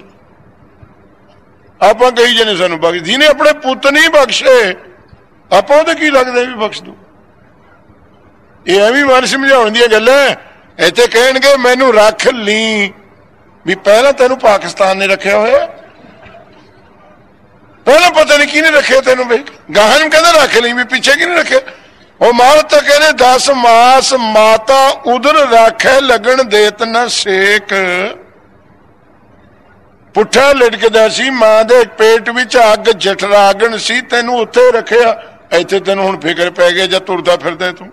आप कही जने सानू बख्श, जिन्हें अपने पुत नहीं बख्शे आप की लगता भी बख्श दो। ये एवं मन समझाने दी गल है। इत्थे कहणगे मैनू रख ली, भी पहला तेनू पाकिस्तान ने रखे हुए, पहला पता नहीं किने रखे तेनू, भाई गाहन कहते रख ली, भी पीछे किने रखे। वो मार तो कहने दस मास माता उधर रखे लगन देत न सेक। पुठा लटकदा सी, मां दे पेट विच अग जठरागन सी, तेनू उत्थे रखिया, इत्थे तेनू हुण फिकर पै गया जा तुरदा फिरदा तू।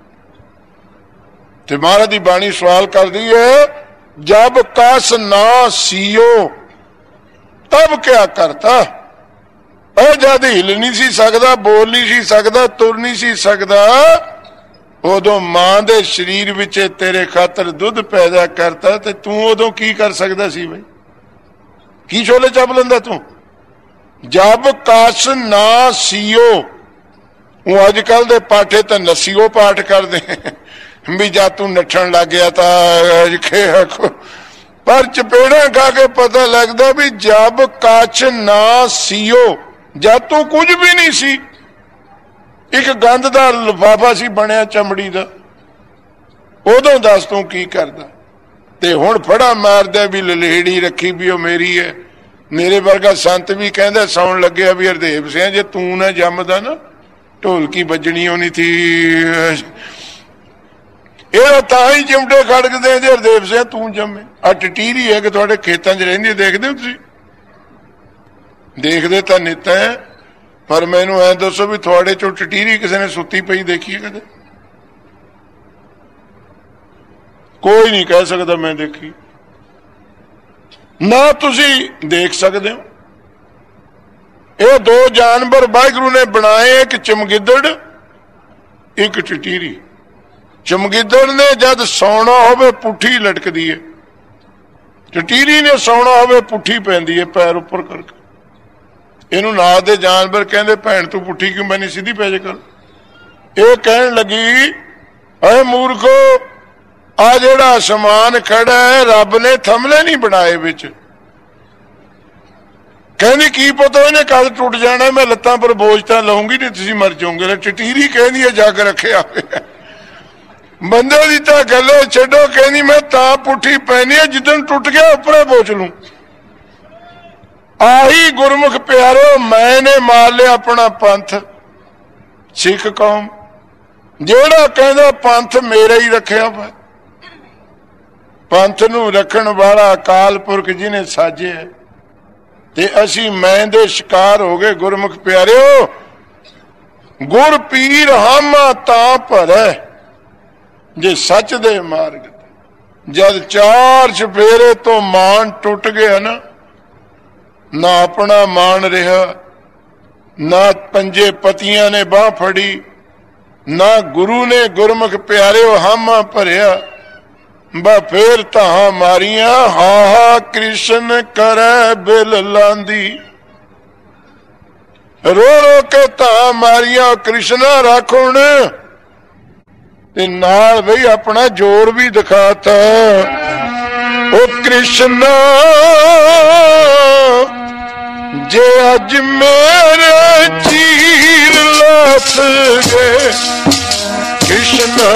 ते महाराज दी बाणी सवाल कर दी है, जब कस ना सीओ तब क्या करता। और जद हिल नहीं सी सकदा, बोल नहीं सी सकदा, तुर नहीं सी सकदा, उदों मां दे शरीर विच तेरे खातर दुध पैदा करता, ते तू उदों की कर सकदा सी भाई, की छोले चप लेंदा तू। जब कस ना सीओ, वो अजकल दे पाठे तो नसीओ पाठ कर दे भी जा तू नठन लग गया था, पर चपेड़ा खा के पता लगता भी जब कच ना सीओ, जब तू कुछ भी नहीं सी, एक गंद दा लिफाफा सी बनया चमड़ी दा, उदों दस तू की करदा। ते हुण फड़ा मारदा भी ललेड़ी रखी भी वो मेरी है, मेरे वर्गा संत भी कहता सौन लगे भी हरदेव सिंह जे तू ना जमदा ना ढोलकी बजनी होनी थी। ये तां ही चिमटे खड़कते जे हरदेव सिंह तू जमे। आ टटीरी है कि तुहाडे खेतां च रहिंदी देखदे हो तुसीं? देखदे तां नित है, पर मैनूं ऐ दसो भी तुहाडे चों टटीरी किसी ने सुत्ती पई देखी है कदे? कोई नहीं कह सकता मैं देखी, ना तुसीं देख सकते हो। ये दो जानवर वाहिगुरू ने बनाए, एक चमगिद्दड़ एक टटीरी। चमगिद्दड़ ने जद सौना होवे पुठी लटकदी है, टटीरी ने सौना होवे पुठी पैंदी है पैर उपर करके। इनू नाल दे जानवर कहंदे भैन तू पुठी क्यों पैनी, सीधी पै जा कर। ये कहन लगी अरे मूर्खो, आ जेड़ा आसमान खड़ा है रब ने थमले नहीं बनाए विच। कहनी की पता इन्हें कद टुट जाना, मैं लत्तां पर बोझ तां लाऊंगी नहीं, तुसीं मर जाओगे। टटीरी कहनी है जग रखे बंदे दी तां गल छड्डो, कहनी मैं तां पुठी पैनी है जिदन टुट गया उपरे बोझ लूं। आही गुरमुख प्यारो, मैंने मार लिया अपना पंथ। सिख कौम जेड़ा कहंदा पंथ मेरा ही रखिया वा, पंथ नूं रखण वाला अकाल पुरख जिन्हें साजे है, ते असी मैं दे शिकार हो गए। गुरमुख प्यारिओ, गुर पीर हामा तां भरै जे सच दे मार्ग। जद चार चफेरे तो मान टुट गया ना, ना अपना मान रहा, ना पंजे पतियां ने बाह फड़ी, ना गुरु ने गुरमुख प्यारिओ हामा भरिया, बा फिर तहा मारिया हा हा कृष्ण करे बिल लांदी। रो रो के तहा मारिया कृष्णा राखुण, ते नाल बई अपना जोर भी दिखाता। ओ कृष्णा जे अज मेरे चीर लाथ गए, कृष्णा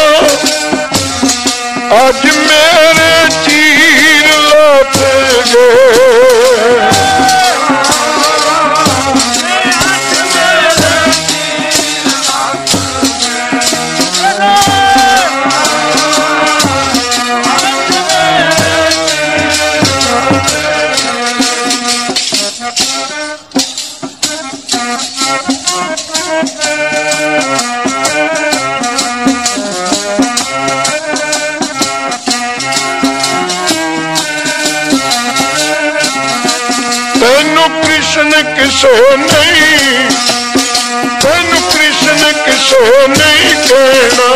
आज मेरे चीर लाथ गए। किसे नहीं, तेन कृष्ण किसे नहीं कहना।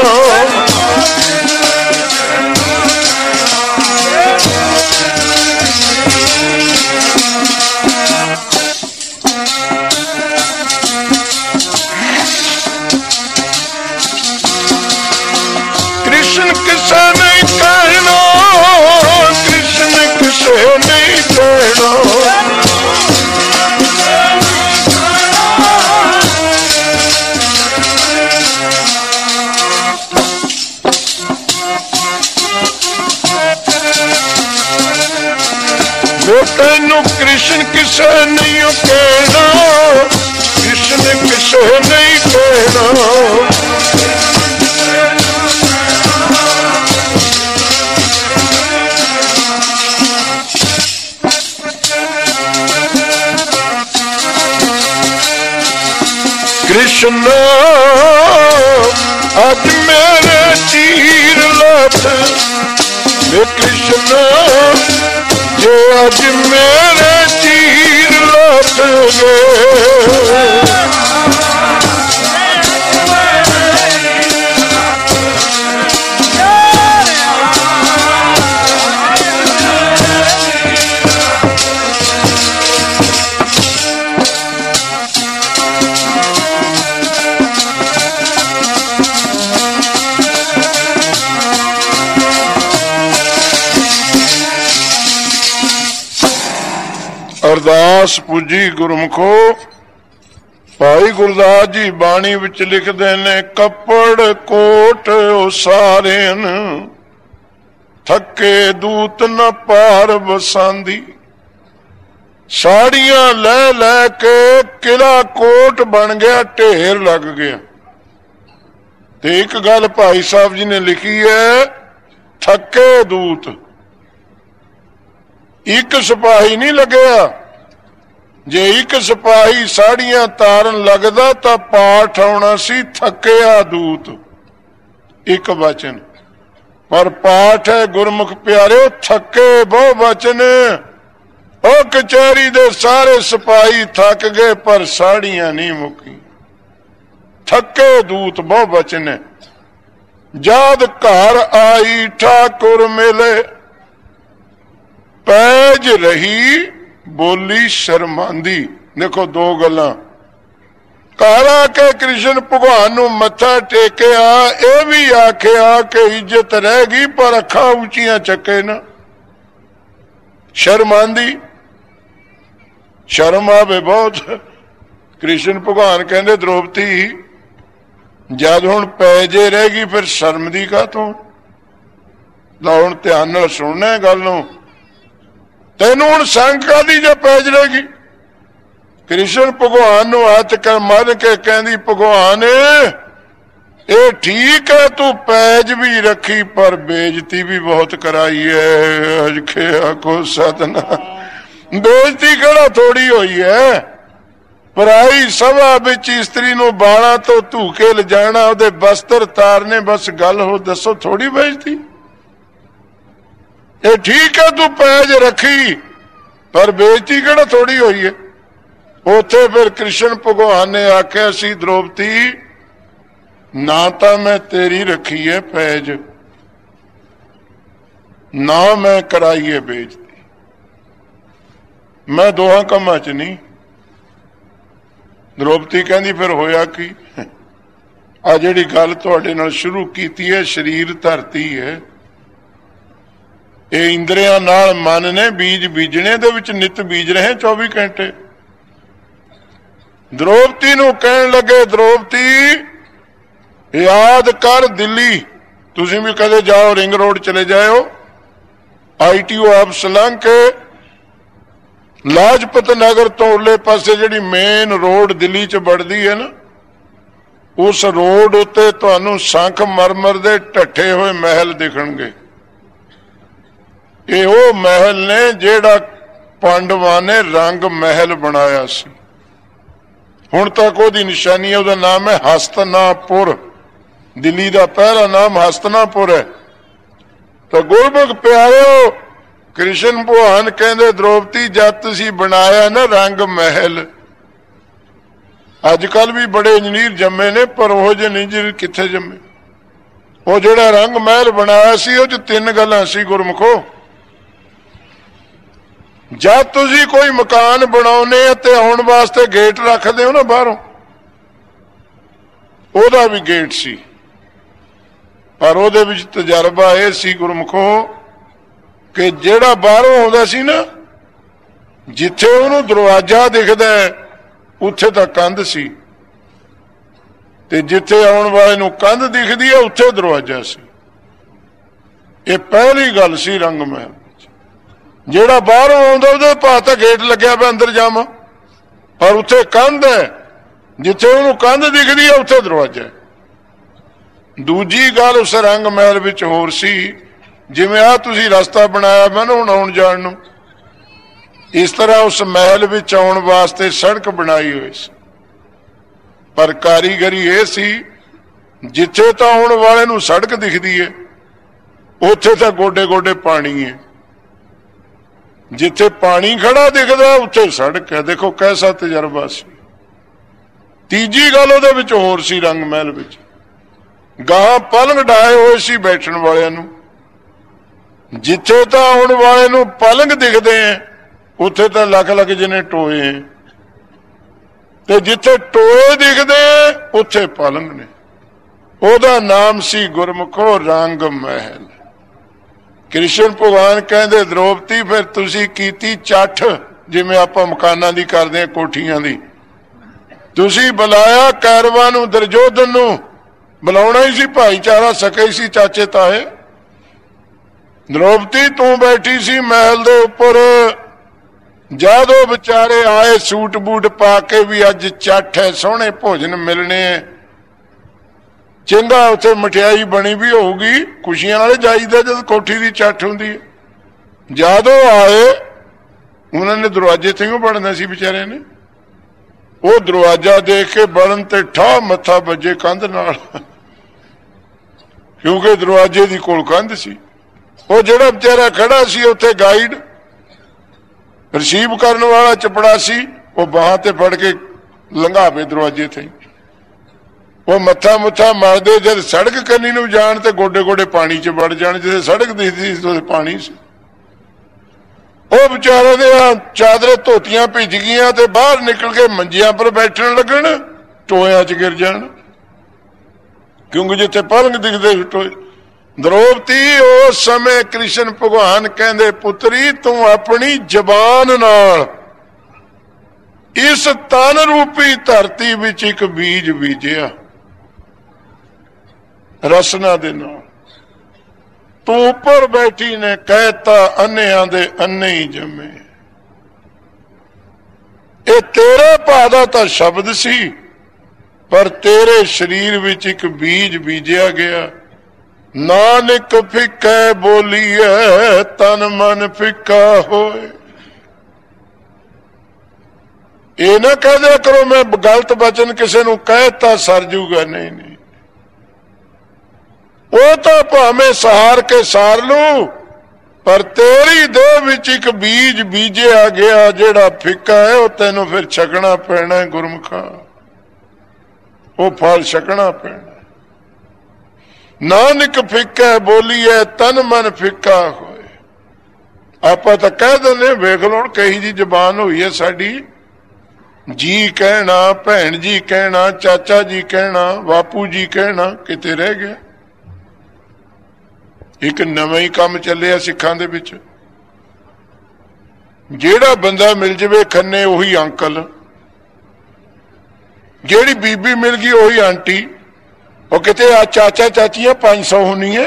कृष्ण किसे नहीं कहना, कृष्ण किसे नहीं कहना। तेनू कृष्ण किसे नहीं कहना, कृष्ण किसे नहीं कहना। कृष्ण आज मेरे चीर लाथ, वे कृष्ण जो आज मेरे चीर लाथ गए। अरदास पूजी गुरमुखो, भाई गुरदास जी बाणी विच लिखते ने, कपड़ कोट उसारे थके दूत न पार बसांदी, साड़ियां लै लै के किला कोट बन गया, ढेर लग गया। ते एक गल भाई साहब जी ने लिखी है, थके दूत। एक सिपाही नहीं लगया, जे एक सिपाही साड़ियां तारन लगदा तो पाठ आना सी थकिया दूत, एक वचन। पर पाठ है गुरमुख प्यारे थके बहु वचन। ओ कचहरी दे सारे सिपाही थक गए पर साड़ियां नहीं मुकी, थके दूत बहु वचन है। जद घर आई ठाकुर मिले, पैज रही बोली शर्मांदी। देखो दो गल्लां, घर आके कृष्ण भगवान नूं मत्था टेकिया, यह भी आखिया कि इज्जत रहेगी पर अखां उचियां चके ना। शर्मांदी, शर्म आवे बहुत। कृष्ण भगवान कहंदे द्रौपदी जद हुण पैजे रहेगी फिर शर्म दी कातों। ला हुण ध्यान नाल सुनना है गल नूं, तैनूं हुण संग कादी जे पैज रहेगी। कृष्ण भगवान नूं हथ कर मल के कहंदी भगवान ये ठीक है तू पैज भी रखी पर बेइज्जती भी बहुत कराई है। अजखे आखो सतनाम, बेइज्जती केड़ा थोड़ी हुई है। पराई सभा विच इस्त्री नूं बाणा तो धूके ले जाना, उहदे बस्तर तारने, बस गल हो दसो थोड़ी बेइज्जती। ये ठीक है तू पैज रखी पर बेइज्जती केड़ा थोड़ी हुई है। उथे फिर कृष्ण भगवान ने आख्या सी द्रौपदी ना तो मैं तेरी रखी है पैज, ना मैं कराई है बेइज्जती, मैं दोहां कामां च नहीं। द्रौपदी कहंदी फिर होया की, आ जिहड़ी गल तुहाडे नाल शुरू कीती है, शरीर धरती है, ये इंद्रियां नाल मन ने बीज बीजने दे विच नित बीज रहे चौबी घंटे। द्रौपदी नूं कहण लगे द्रौपदी याद कर दिल्ली, तुसीं भी कदे जाओ रिंग रोड चले जाओ, आई टी ओ ऑफिस लंघ के लाजपत नगर तो उरले पासे जिहड़ी मेन रोड दिल्ली च बढ़दी है ना, उस रोड उत्ते तुहानूं संख मरमर दे ढट्ठे होए महल दिखणगे। ये वो महल ने जिहड़ा पांडवां ने रंग महल बनाया सी। हुण तक ओहदी निशानी है, उहदा नाम है हस्तनापुर। दिल्ली का पहला नाम हस्तनापुर है। तो गुरमुख प्यारो कृष्ण भगवान कहंदे द्रौपदी जद तुसीं बनाया ना रंग महल, अजकल भी बड़े इंजीनियर जम्मे ने पर ओह जिहे इंजीनियर कित्थे जम्मे। वो जिहड़ा रंग महल बनाया सी उह च तीन गल्लां सी गुरमुखो। जब तुसीं कोई मकान बनाउने ते आउण वास्ते गेट रखदे हो ना बाहरों, ओहदा भी गेट सी, पर ओहदे विच तजर्बा यह सी गुरमुखो कि जिहड़ा बाहरों आउंदा सी ना, जिथे उहनूं दरवाजा दिखदा उत्थे तां कंध सी, ते जिथे आउण वाले नूं कंध दिखदी है उत्थे दरवाजा सी। ये पहली गल सी रंग महल। जिहड़ा बाहरों आउंदा उहदे भां तां गेट लग्या पिया अंदर जावां, पर उत्थे कंध है, जिथे उहनूं कंध दिखदी है उत्थे दरवाजा है। दूजी गल उस रंग महल विच होर सी, जिवें आ तुसीं रस्ता बनाया मैं ना हुण आउण जाण नूं, इस तरह उस महल विच आउण वास्ते सड़क बनाई हुई सी। पर कारीगरी यह सी जिथे तां आउण वाले नूं सड़क दिखदी है उत्थे तां गोडे गोडे पानी है, जिथे पानी खड़ा दिखदा उत्थे सड़क है। देखो कैसा तजर्बा सी। तीजी गल उहदे विच होर सी रंग महल विच, गां पलंग डाए होए सी बैठण वालियां नूं, जिथे तां आउण वाले नूं पलंग दिखदे हैं उत्थे तां लख लख जिने टोए हैं, ते जिथे टोए दिखदे उत्थे पलंग ने। ओहदा नाम सी गुरमुखो रंग महल। कृष्ण भगवान कहंदे द्रौपदी फिर तुसीं कीती चठ, जिवें आपां मकानां दी करदे हां कोठियां दी। तुसीं बुलाया कैरवां नूं, दुर्योधन नूं बुलाउणा ही सी, भाईचारा सके सी चाचे ताए। द्रौपदी तू बैठी सी महल दे उपर, जद वो बेचारे आए सूट बूट पा के भी अज चट है, सोहने भोजन मिलने है, चंगा उत्थे मठियाई बनी भी होगी, खुशियां नाल जाईदा जद कोठी की चट हुंदी है। जद वो आए उन्होंने दरवाजे ते ही बढ़ना सी बेचारे ने, वो दरवाजा देख के बढ़न ते ठा मत्था बजे कंध नाल, क्योंकि दरवाजे की कोल कंध सी। वो जिहड़ा बेचारा खड़ा सी उत्थे गाइड रिसीव करने वाला चपड़ासी, वो बाहां ते फड़ के लंघावे दरवाजे थे, वो मत्था मुथा मारदे, जब सड़क कन्नी नूं जाण ते गोडे गोडे पानी च वड़ जाण, जिथे सड़क दिखदी सी पानी सी। वो बेचारे दे चादरें धोतियां भिज गईयां ते बाहर निकल के मंजियां पर बैठन लगन, टोयां च गिर जाण, क्योंकि जिथे पलंग दिखदे टोए। द्रौपदी उस समय कृष्ण भगवान कहंदे, पुत्री तू अपनी जबान नाल इस तन रूपी धरती विच एक बीज बीजिया रसना दे नाल, तू उपर बैठी ने कहता अन्नियां दे अन्ने ही जमे। ये तेरे भादा ता शब्द सी, पर तेरे शरीर विच एक बीज बीजिया गया। नानक फिक्का बोलीए तन मन फिक्का होए। ये ना कह दिया करो मैं गलत वचन किसी नूं कहता सर जूगा, नहीं नहीं, वो तो भावें सहार के सार लू, पर तेरी देह विच एक बीज बीजिया गया जेड़ा फिक्का है, वो तेनों फिर छकना पैना है गुरमुखा, वो फल छकना पैना। नानक फिक्का बोलीए तन मन फिक्का होए। आप तो कह दें वेख लो कही जी जबान हुई है साड़ी, जी कहना, भैन जी कहना, चाचा जी कहना, बापू जी कहना किते रह गया। एक नवा ही काम चलिया सिखां दे विच, जेड़ा बंदा मिल जावे खन्ने उही अंकल, जेड़ी बीबी मिल गई उही आंटी, वो किते आ चाचा चाचियां पांच सौ होनी है,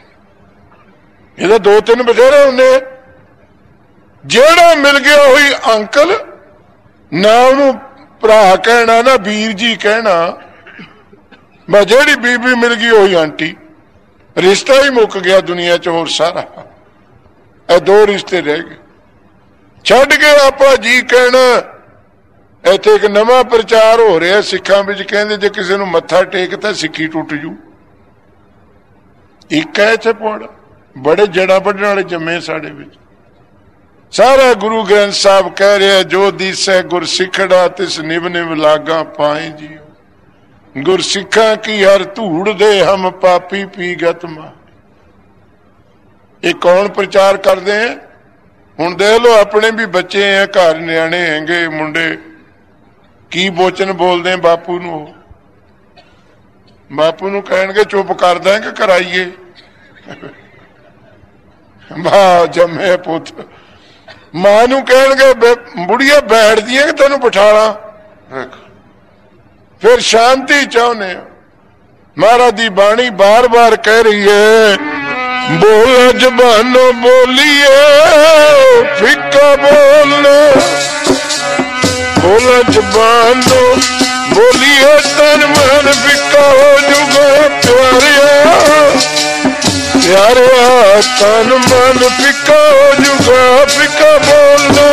ये दो तीन बथेरे होने। जेड़ा मिल गया वही अंकल, ना उन्होंने भरा कहना ना वीर जी कहना, बस जेड़ी बीबी मिल गई वही आंटी, रिश्ता ही मुक गया दुनिया च। होर सारा ए दो रिश्ते रह गए, छड़ के आप जी कहना। इत्थे एक नवा प्रचार हो रहा सिखां विच, कहंदे जे किसी नूं मत्था टेकता सिक्खी टुट जू। एक है इत्थे पौड़ा, बड़े जड़ा वड्डण वाले जम्मे साडे विच। सारा गुरु ग्रंथ साहब कह रहा जो दिसै गुर सिखड़ा तिस निव निव लागा पाए जी। गुर सिखा की हर धूड़ दे हम पापी पीगत मा। ये कौन प्रचार करते हैं? हुण देख लो अपने भी बच्चे हैं, घर न्याणे हैंगे मुंडे, की बोचन बोलते हैं बापू नू। बापू नू कहणगे चुप कर दें कि कराइए। वाह जमे पुत। मां नू कहणगे बुढ़िया बैठ दी कि तेनू बिठाला। फिर शांति चाहने। महाराज दी बाणी बार बार कह रही है, बोल जबानो बोलिए फिक्का बोलने, बोल जबानो बोलिए तन मन फिक्का हो जुगा। प्यारिया प्यारिया तन मन फिक्का हो जुगा, फिक्का बोलना।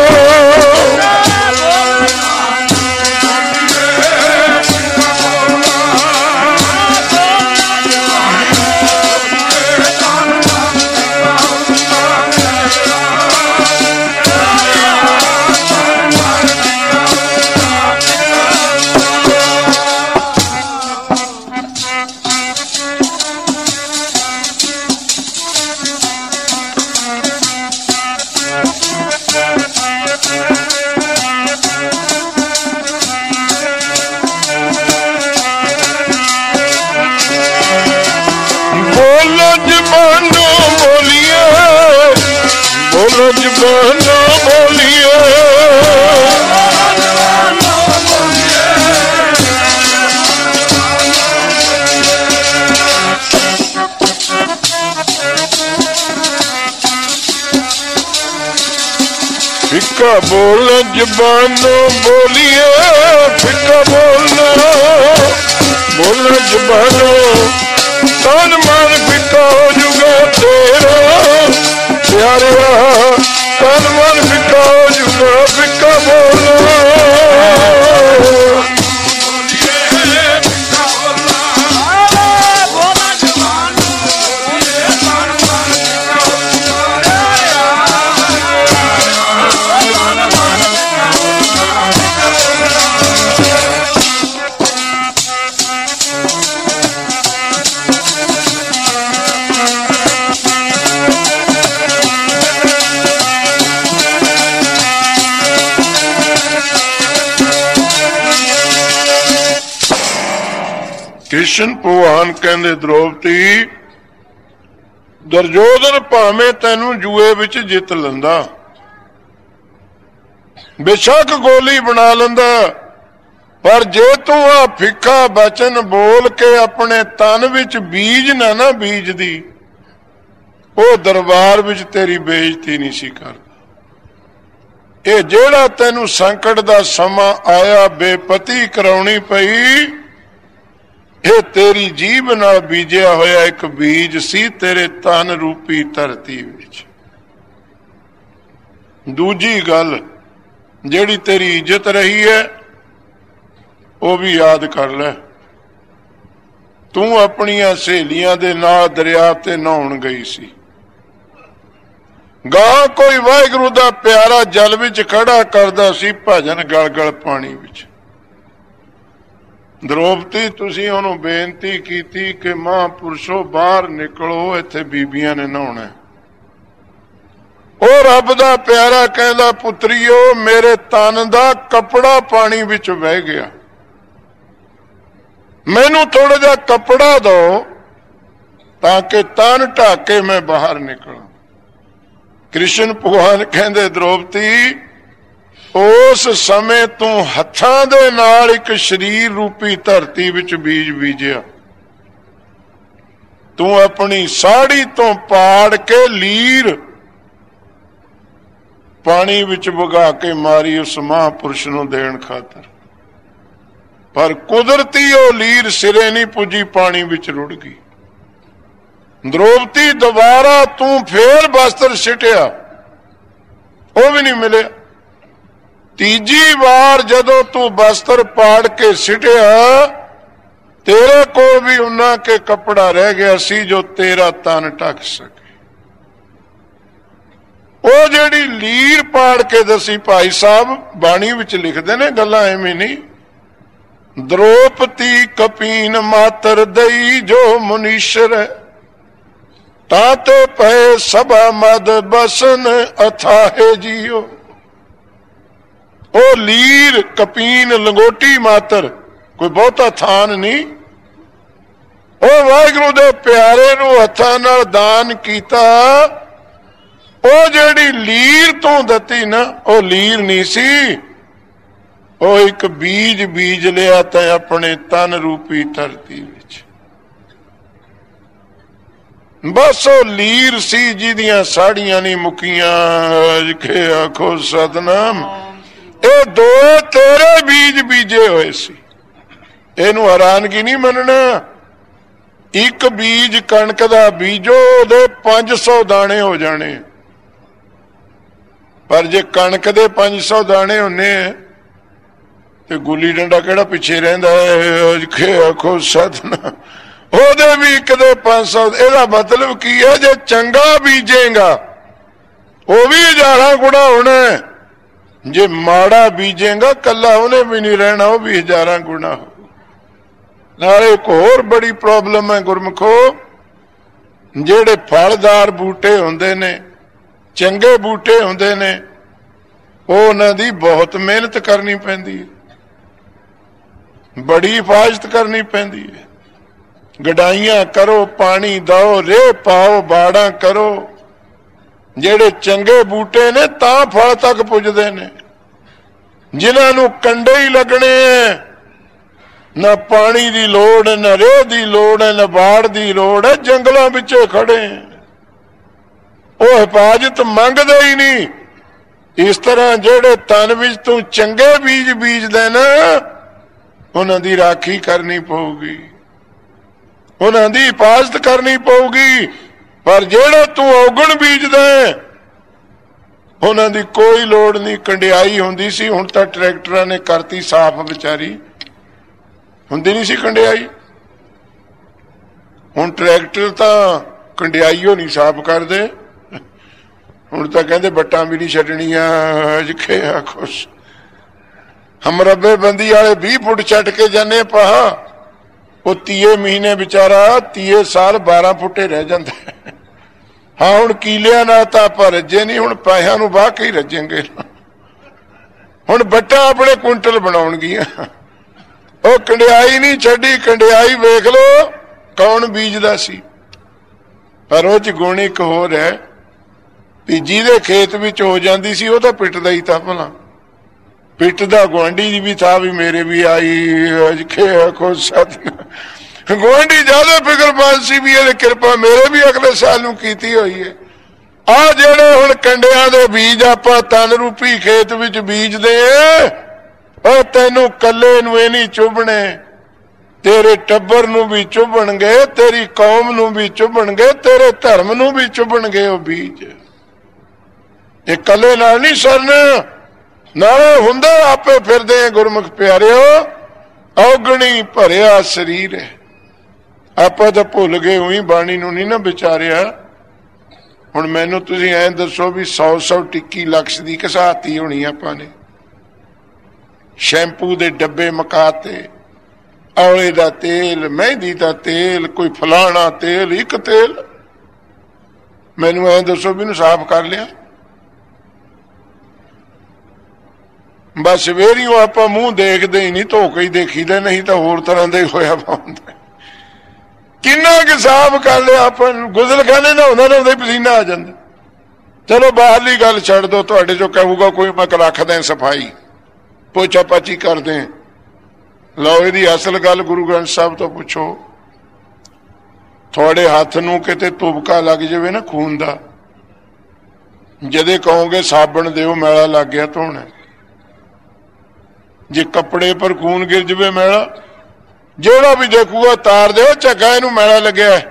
बोल जबानों बोलिए फिक्का बोलना, बोल जबानों तन मन फिक्का हो जुगा तेरा प्यारे, तन मन फिक्का हो जुगा फिक्का बोलना। कृष्ण भगवान कहते द्रौपदी दुर्योधन भावें तैनू जुए विच जित लंदा, बेशक गोली बना लंदा, पर जे तू आ फिक्का बचन बोल के अपने तन विच बीज ना ना बीज दी, ओ दरबार विच तेरी बेइज्जती नहीं सी करदा। ये जेड़ा तैनू संकट दा समा आया बेपति कराउणी पई, ये तेरी जीभ नाल बीजिया होया एक बीज सी तेरे तन रूपी धरती विच। दूजी गल जेड़ी तेरी इज्जत रही है वो भी याद कर ले। तू अपनियां सहेलियां दे नाल दरिया ते नहाउण गई सी, गां कोई वाहिगुरू दा प्यारा जल विच खड़ा करदा सी भजन गल गल पानी विच। द्रौपदी तुसी ओनू बेनती कीती कि महापुरुषो बाहर निकलो, इत्थे बीबियां ने नहाउणा। ओ रब दा प्यारा कहंदा पुत्रियो मेरे तन दा कपड़ा पानी विच बह गया, मैनू थोड़ा जा कपड़ा दो ताकि तन ढक के मैं बाहर निकला। कृष्ण भगवान कहंदे द्रौपदी उस समय तू हत्थां दे नाल एक शरीर रूपी धरती विच बीज बीजिया, तू अपनी साड़ी तो पाड़ के लीर पानी विच वगा के मारी उस महापुरुष नूं देण खातर, पर कुदरती ओ लीर सिरे नहीं पुजी, पानी विच रुड़ गई। द्रौपदी दोबारा तू फिर वस्त्र सिटिया, वो भी नहीं मिले। तीजी बार जदों तू वस्त्र पाड़ के सिटिया, तेरे को भी उन्ना के कपड़ा रह गया सी जो तेरा तन ढक सके। वो जेड़ी लीर पाड़ के दसी भाई साहब बाणी विच लिखते ने, गल्लां एवें नहीं। द्रौपदी कपीन मातर दई जो मुनीश्वर, ताते पे सभा मद बसन अथाहे जियो। ओ लीर कपीन लंगोटी मातर, कोई बहुता थान नहीं। ओ वाहिगुरू दे प्यारे नू हत्थां नाल दान कीता, ओ जेड़ी लीर तू दती ना ओ लीर नहीं सी, ओ एक बीज बीज लिया तै अपने तन रूपी धरती विच। बस ओ लीर सी जिदियां साड़ियां नहीं मुकियां, के आखो सतनाम। ये दो तेरे बीज बीजे हुए सी, इनू हैरानगी नहीं मनना। एक बीज कणक दा बीजो दे पांच सौ दाने हो जाने, पर जे कणक दे पांच सौ दाने होने ते गुली डंडा केड़ा पिछे रहिंदा है। आखो सतना ओदे भी एक दे पांच सौ। एदा मतलब की है जे चंगा बीजेगा वो भी हजारां गुणा होना, जे माड़ा बीजेगा कला उन्हें भी नहीं रहना, वो भी हजारां गुणा हो। नाले एक होर बड़ी प्रॉब्लम है गुरमुखो, जेड़े फलदार बूटे होंदे ने, चंगे बूटे होंदे ने, वो उन्हां दी बहुत मेहनत करनी पैंदी है, बड़ी हिफाजत करनी पैंदी है। गडाइयां करो, पानी दो, रेह पाओ, बाड़ा करो। जेड़े चंगे बूटे ने तां फल तक पुजदे ने, जिन्हां नूं कंडे ही लगने हैं, ना पानी दी लोड़ है, ना रेह दी लोड़ है, ना बाड़ दी लोड़ है, जंगलों विच खड़े हैं, वो हिफाजत मंगदे ही नहीं। इस तरह जेड़े तन विच तू चंगे बीज बीजदे ना उन्हां दी राखी करनी पऊगी, उन्हां दी हिफाजत करनी पऊगी। पर जेड़ा तू औगण बीजदा उन्हां दी कोई लोड़ नहीं। कंडियाई हुंदी सी, हुण तां ट्रैक्टरां ने करती साफ, बेचारी हुंदी नहीं सी कंडियाई। हुण ट्रैक्टर तां कंडियाईओ नहीं साफ करदे, हुण तां कहंदे बट्टां भी नहीं छड्डणीआं। अज खुश हम रब्बे बंदी वाले बीह फुट छड्ड के जाने पहा, वो तीए महीने बेचारा तीए साल बारह फुटे रह जांदा। हाँ हुण कीलियां नाल तां आपां रज्जे नहीं, हुण पैसिਆਂ ਨੂੰ ਵਾਹ के ही रज्जेंगे। हुण बट्टा अपने कुंटल बनाउणगीਆਂ। ਉਹ कंडियाई नहीं छड्डी, कंडियाई वेख लो कौन बीजदा सी। पर ਉਹ ਚ ਗੁਣ ਇੱਕ ਹੋਰ है भी ਜਿਹਦੇ खेत विच हो जाती सी, ਉਹ ਤਾਂ पिटदा ही था भला। पिटदा गुआंढी भी था भी मेरे भी आई अज सत गुआंढी ज्यादा फिक्रमंद सी भी ये कृपा मेरे भी अगले साल नूं कीती हुई है। आ जेड़े हुण कंडियां दे बीज आपां तन रूपी खेत विच बीजदे ओ तैनूं कल्ले नूं इह नहीं चुभणे, तेरे टब्बर नूं भी चुभणगे, तेरी कौम नूं भी चुभणगे, तेरे धर्म नूं भी चुभणगे। ओ बीज ये कल्ले नाल नहीं सरना, नाले हुंदा आपे फिरदे गुरमुख प्यारिओ। औगणी भरिया शरीर है, आपां तां भुल गए उही बाणी नूं नहीं ना विचारिया। हुण मैनूं तुसीं ऐ दसो भी सौ सौ टिक्की लक्ष दी घसाती होनी आपां ने, शैंपू दे डब्बे मकाते, औले दा तेल, मेहंदी दा तेल, कोई फलाना तेल, एक तेल। मैनूं ऐ दसो भी साफ कर लिया। बस वेरियों आप मूँह देखते ही नहीं, धो के ही देखीदा, नहीं तो होर तरह का होया पाउंदा। किन्ना कि साफ कर लिया आप, गुसलखाने नहाउंदा नहाउंदा पसीना आ जाता। चलो बाहरली गल छड्ड दो, तुहाडे चों कहूगा कोई मैं रख दें सफाई, पोछा पाची कर दें। लो इहदी असल गल गुरु ग्रंथ साहब तो पुछो। थोड़े हथ नूं किते तुबका लग जाए ना खून का, जदे कहोगे साबण दिओ मैला लग गया धोना, जे कपड़े पर खून गिर जाए मैला, जेड़ा भी देखूगा तार दे झग्गा इनू मैला लग्या है,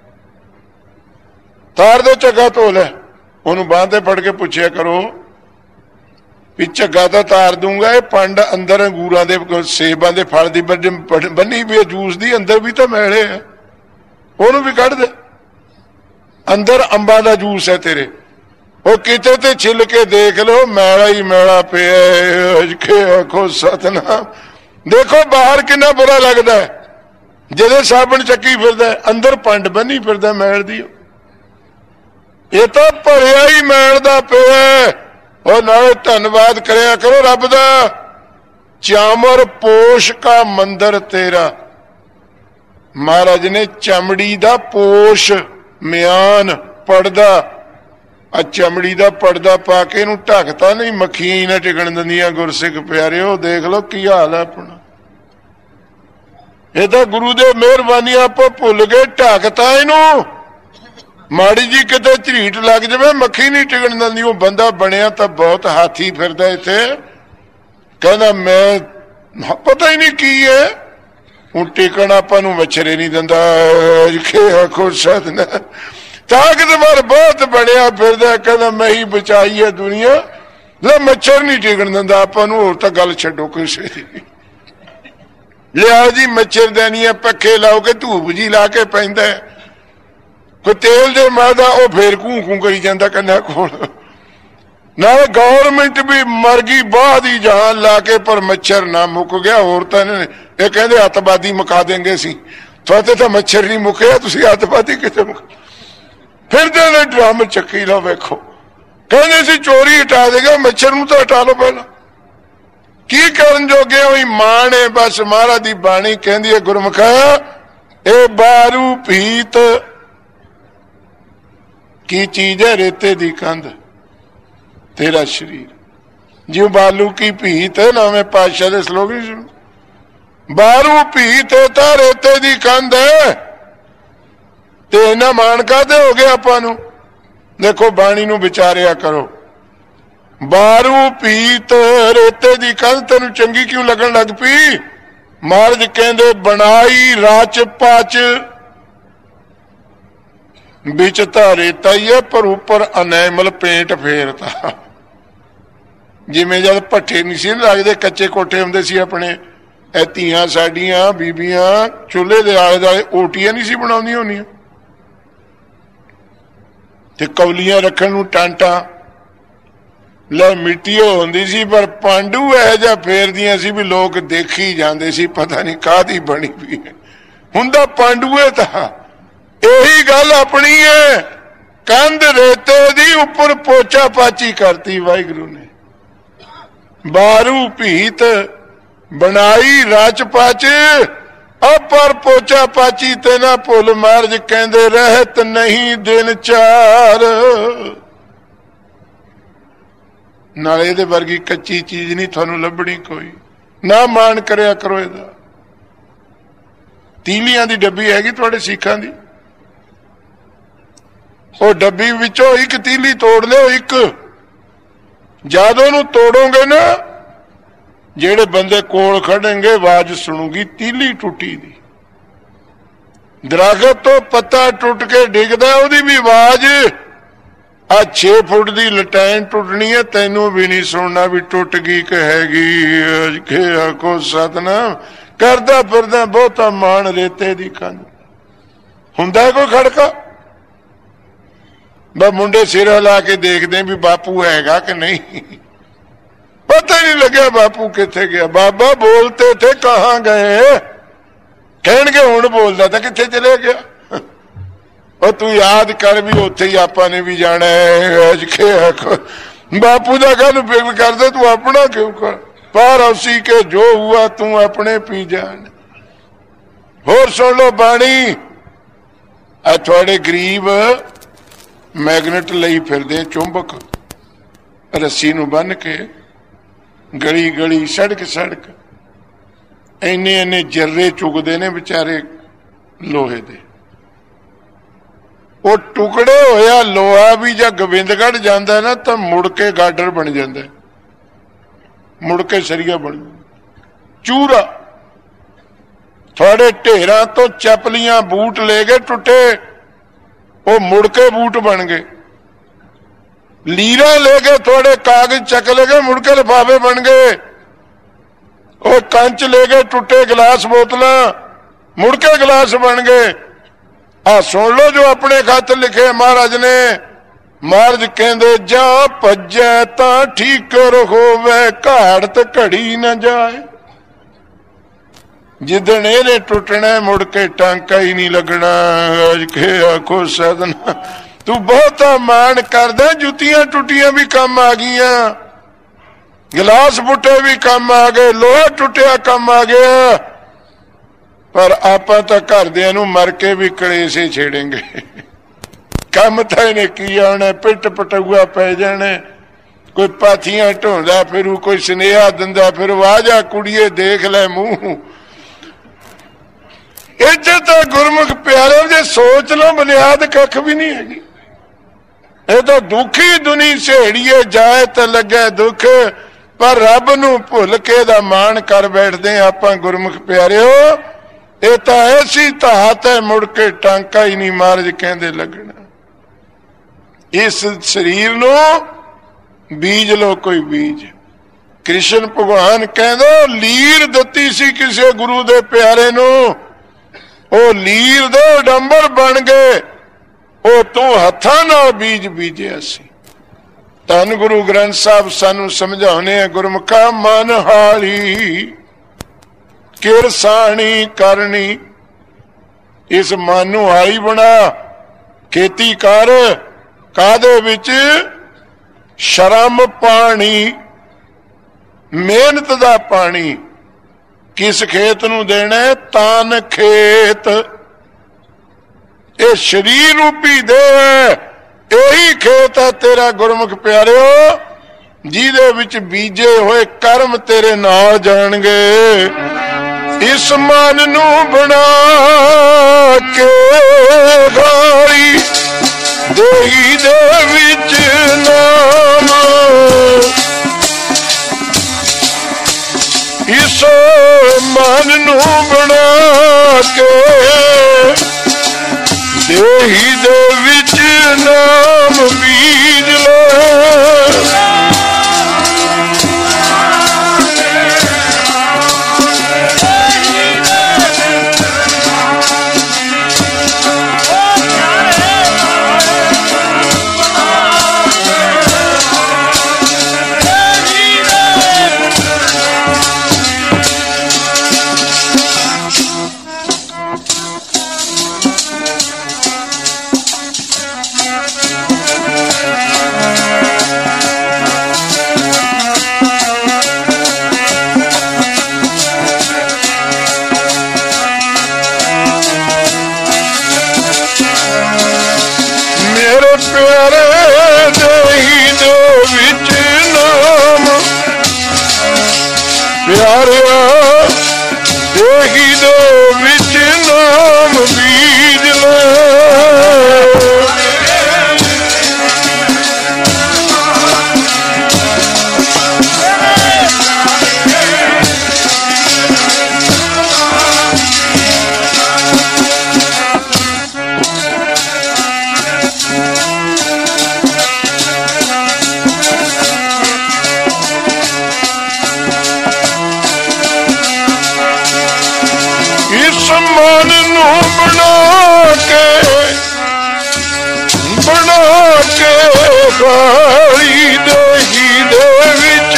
तार दे झग्गा धो लै। उन्होंने बांह ते फड़ के पूछया करो भी झग्गा तो तार दूंगा, ये पंड अंदर अंगूरां दे सेबां दे फल दी बनी भी जूस दी अंदर भी तो मैले है, उन्होंने भी कढ़ दे। अंदर अंबां दा जूस है तेरे, वो किते ते छिल के देख लो मैला ही मैला पिया। आखो सतनाम। देखो बाहर कितना बुरा लगता है, जदे साबण चक्की फिरदा, अंदर पंड बनी फिरदा मैल दी। ये तो भरिया ही मैल दा पिया। और नाले धन्नवाद करया करो रब दा, चामर पोश का मंदिर तेरा। महाराज ने चमड़ी दा पोश म्यान पड़दा, चमड़ी का पर्दा पा के इनू ढकता नहीं, मक्खियां ही ना टिकन दिंदियां। गुरसिख प्यारिओ देख लो की हाल है अपना। ये तो गुरु दे मेहरबानी आप भुल गए, ढकता इनू। माड़ी जी किते झरीट लग जाए मक्खी नहीं टिकन दिंदी। वो बंदा बनया तो बहुत हाथी फिरदा इत्थे, कहना मैं पता ही नहीं की है, हूं टिकन आपां नूं मच्छरे नहीं दिंदा। आखो सदना ताकतवर बहुत बढ़िया फिरदा, कहना मैं ही बचाई है दुनिया। ला मच्छर नहीं टिकन दिंदा आपां नूं, होर तां गल छड्डो किसे दी। लिया जी मच्छर दैनी है, पक्खे लाओ के धूप जी ला के पैंदा है, कोई तेल दे मारदा वो फिर घूं घूं करी जांदा कन्ना कोल। नाल गौरमेंट भी मर गई बाह दी जहान ला के, पर मच्छर ना मुक गया। होर तां ये कहंदे अतवादी मुका देंगे असीं, तुहाडे तां मच्छर नहीं मुकिया, तुसीं अतवादी किते मुक फिर ने ड्रम चक्की लो। वेखो कहने सी चोरी हटा देगा, मच्छर नूं तो हटा लो पहला। की करन जोगे हुई मां ने, बस महाराज दी बाणी कहंदी है गुरमुखा, ए बारू भीत की चीज है, रेते दी कंध तेरा शरीर। जिव बालू की भीत है, नवें पातशाह दे स्लोगन सुन, बारू भीत है तां रेते दी कंध है। ते इन्ना मान काहदे हो गया आपां नूं। देखो बाणी नूं विचारिया करो। बारू पीत रेते दी कंध तेनू चंगी क्यों लगन लग पी? महाराज कहंदे बनाई राच पाच, बिच तां रेता ही है पर उपर अनैमल पेंट फेरता। जिवें जद भट्ठे नहीं सी लगदे, कच्चे कोठे हुंदे सी अपने, ए धीआं साडियां बीबियां चूल्हे दे आले दुआले ओटियां नहीं सी बनाउंदियां होंदियां ते कौलियां रखण नूं टांटा ले मिट्टी होंदी सी, पर पांडू इहो जिहा फेरदियां सी भी लोग देखी जांदे सी, पता नहीं काहदी बनी पई है। हुंदा पांडूए तां यही गल अपनी है, कंध रेते दी उपर पोचा पाची करती वाहिगुरू ने। बारू भीत बनाई रच पच, अपर पोचा पाची ते ना भुल। महाराज कहंदे रहत नहीं दिन चार, नाले दे वर्गी कच्ची चीज नहीं थानू लभनी कोई, ना मान करया करो इहदा। तीलियां दी डब्बी हैगी तुहाडे सिखां दी, ਉਹ ਡੱਬੀ ਵਿੱਚੋਂ ਇੱਕ ਤੀਲੀ ਤੋੜ ਲਿਓ, ਇੱਕ ਜਦ ਉਹਨੂੰ ਤੋੜੋਗੇ ਨਾ, ਜਿਹੜੇ ਬੰਦੇ ਕੋਲ ਖੜਨਗੇ ਆਵਾਜ਼ ਸੁਣੂਗੀ ਤੀਲੀ ਟੁੱਟੀ ਦੀ। ਦਰਖਤ ਤੋਂ ਪੱਤਾ ਟੁੱਟ ਕੇ ਡਿੱਗਦਾ, ਉਹਦੀ ਵੀ ਆਵਾਜ਼ ਆ ਛੇ ਫੁੱਟ ਦੀ ਲਟੈਨ ਟੁੱਟਣੀ ਹੈ, ਤੈਨੂੰ ਵੀ ਨਹੀਂ ਸੁਣਨਾ ਵੀ ਟੁੱਟ ਗਈ ਕਿ ਹੈਗੀ। ਕਿ ਆਖੋ ਸਤਨਾਮ। ਕਰਦਾ ਫਿਰਦਾ ਬਹੁਤਾ ਮਾਣ ਰੇਤੇ ਦੀ ਕੰਧ। ਹੁੰਦਾ ਕੋਈ ਖੜਕਾ? बस मुंडे सिर हिला के देखते भी बापू हैगा कि नहीं, पता ही नहीं लगे बापू किथे गया। बाबा बोलते थे कहाँ गए, कहणगे हुण बोलदा था किथे चले गया। और तू याद कर भी उत्थे ही आपां ने भी जाना है। बापू दा गल फिक्र करदे, तू अपना क्यों कर। पर उसी के जो हुआ तू अपने पी जान। होर सुन लो बाणी, आ थोड़े गरीब मैगनेट लई फिरदे चुंबक, रस्सी नूं बन के गली गली सड़क सड़क इन्ने इन्ने जर्रे चुगदे ने बेचारे लोहे दे। वो टुकड़े होया लोहा भी जा गोबिंदगढ़ जांदा ना तो मुड़ के गाडर बन जांदा, मुड़ के सरिया बन चूरा। थोड़े ढेरां तो चपलियां बूट ले गए टुटे, वो मुड़ के बूट बन गए। लीरा ले गए, थोड़े कागज चक ले गए, मुड़ के लिफाफे बन गए। वो कंच ले गए, टुटे गिलास बोतल मुड़ के गिलास बन गए। आ सुन लो जो अपने खत लिखे महाराज ने। महाराज कहंदे जा भज्जै तां ठीकर होवे, घाड़त घड़ी न जाए। जिदन एने टुटना मुड़ के टांका ही नहीं लगना। के आखो सदना तू बहुता मान करदा, जुतियां टुटियां भी कम आ गईयां, गिलास पुटे भी कम आ गए, लोहा टुटिया कम आ गया। पर आपां तां घरदियां नूं मर के भी कलेसे छेड़ेंगे। कम तां इहने की आना, पिट पटुआ पै जाने। कोई पाथियां ढोंदा फिरू, कोई सुनेहा दिंदा फिर, वाजा कुड़िए देख लै मूंह। इज्जत गुरमुख प्यारे जे सोच लो बुनियाद कख भी नहीं हैगी। ये तो दुखी दुनी सेड़िए जाए तो लगे दुख, पर रब नूं भुल के दा मान कर बैठदे आपां गुरमुख प्यारिओ। ये तो ऐसी धात है मुड़ के टांका ही नहीं महाराज कहंदे लगना। इस शरीर नूं बीज लो कोई बीज। कृष्ण भगवान कहंदे लीर दित्ती सी किसी गुरु दे प्यारे नूं, ਉਹ ਲੀਰ ਦੇ ਡੰਬਰ ਬਣ ਗਏ, ਉਹ ਤੂੰ ਹੱਥਾਂ ਨਾਲ ਬੀਜ ਬੀਜਿਆ ਸੀ। ਧੰਨ ਗੁਰੂ ਗ੍ਰੰਥ ਸਾਹਿਬ ਸਾਨੂੰ ਸਮਝਾਉਣੇ ਆ, ਗੁਰਮੁਖਾ ਮਨ ਹਾਲੀ ਕਿਰਸਾਣੀ ਕਰਨੀ। ਇਸ ਮਨ ਨੂੰ ਹਾਲੀ ਬਣਾ, ਖੇਤੀ ਕਰ। ਕਾਹਦੇ ਵਿੱਚ? ਸ਼ਰਮ ਪਾਣੀ, ਮਿਹਨਤ ਦਾ ਪਾਣੀ। किस खेत नूं देना? तान खेत। ये शरीर रूपी दे, यही खेत है तेरा गुरमुख प्यारिओ, जिहदे विच बीजे होए कर्म तेरे नाल जाणगे। इस मन नूं बना के गाली देही दे विच नाम ਇਸ ਮਨ ਨੂੰ ਬਣਾ ਕੇ ਦੇਹੀ ਦੇ ਵਿੱਚ ਨਾਮ ਬੀਜ ਲੈ। ਪਿਆਰਿਆ ਦੇਹੀ ਦੇ ਵਿੱਚ ਨਾਮ ਬੀਜ ਲੈ। ਮਨ ਨੂੰ ਬਣਾ ਕੇ ਬਣਾ ਕੇ ਗਾਲੀ ਦੇਹੀ ਦੇ ਵਿੱਚ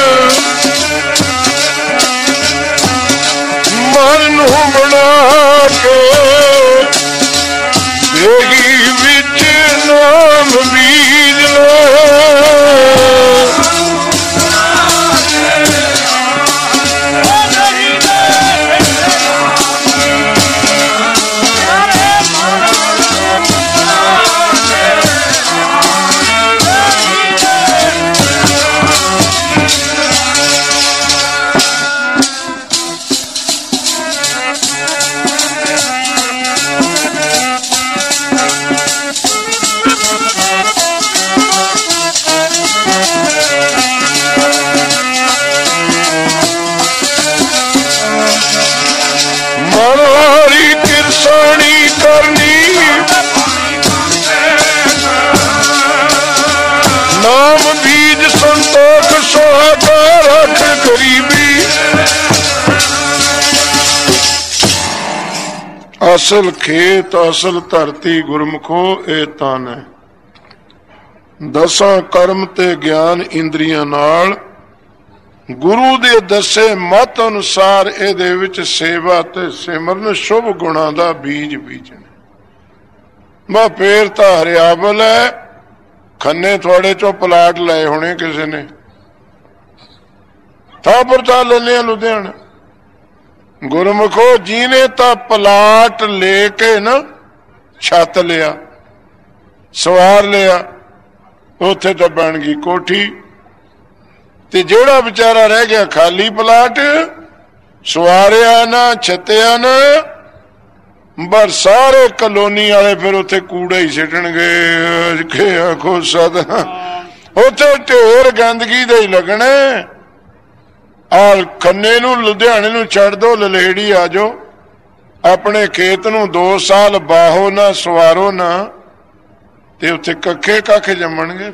ਮਨ ਨੂੰ ਬਣਾ ਕੇ ਦੇਹੀ ਵਿੱਚ ਨਾਮ ਬੀਜ ਲੈ। ਮਨਵਾਰੀ ਕਿਰਸਾਣੀ ਕਰਨੀ ਨਾਮ ਬੀਜ ਸੰਤੋਖ ਸੁਹਾਗਾ ਰੱਖ ਗਰੀਬੀ। ਅਸਲ ਖੇਤ ਅਸਲ ਧਰਤੀ ਗੁਰਮੁਖੋ ਇਹ ਤਨ ਹੈ। ਦਸਾਂ ਕਰਮ ਤੇ ਗਿਆਨ ਇੰਦਰੀਆਂ ਨਾਲ ਗੁਰੂ ਦੇ ਦੱਸੇ ਮਤ ਅਨੁਸਾਰ ਇਹਦੇ ਵਿੱਚ ਸੇਵਾ ਤੇ ਸਿਮਰਨ ਸ਼ੁਭ ਗੁਣਾਂ ਦਾ ਬੀਜ ਬੀਜਣ। ਮੈਂ ਫੇਰ ਤਾਂ ਹਰਿਆਵਲ ਹੈ। ਖੰਨੇ ਥੋੜੇ ਚੋਂ ਪਲਾਟ ਲਏ ਹੋਣੇ ਕਿਸੇ ਨੇ, ਥਾਪਰ ਤਾਂ ਲੈ ਲਿਆ ਲੁਧਿਆਣਾ। ਗੁਰਮੁਖੋ ਜਿਹਨੇ ਤਾਂ ਪਲਾਟ ਲੈ ਕੇ ਨਾ ਛੱਤ ਲਿਆ ਸਵਾਰ ਲਿਆ, ਉੱਥੇ ਤਾਂ ਬਣ ਗਈ ਕੋਠੀ, ਤੇ ਜਿਹੜਾ ਵਿਚਾਰਾ ਰਹਿ ਗਿਆ ਖਾਲੀ ਪਲਾਟ, ਸਵਾਰਿਆ ਨਾ ਛੱਤਿਆ ਨਾ, ਬਸ ਸਾਰੇ ਕਲੋਨੀ ਵਾਲੇ ਫਿਰ ਉੱਥੇ ਕੂੜਾ ਹੀ ਸਿੱਟਣਗੇ। ਆਖੋ ਸਦਾ ਉੱਥੇ ਢੇਰ ਗੰਦਗੀ ਦੇ ਹੀ ਲੱਗਣੇ। ਆ ਖੰਨੇ ਨੂੰ ਲੁਧਿਆਣੇ ਨੂੰ ਛੱਡ ਦੋ, ਲਲੇੜੀ ਆ ਜਾਓ, ਆਪਣੇ ਖੇਤ ਨੂੰ ਦੋ ਸਾਲ ਬਾਹੋ ਨਾ ਸਵਾਰੋ ਨਾ, ਤੇ ਉੱਥੇ ਕੱਖੇ ਕੱਖ ਜੰਮਣਗੇ।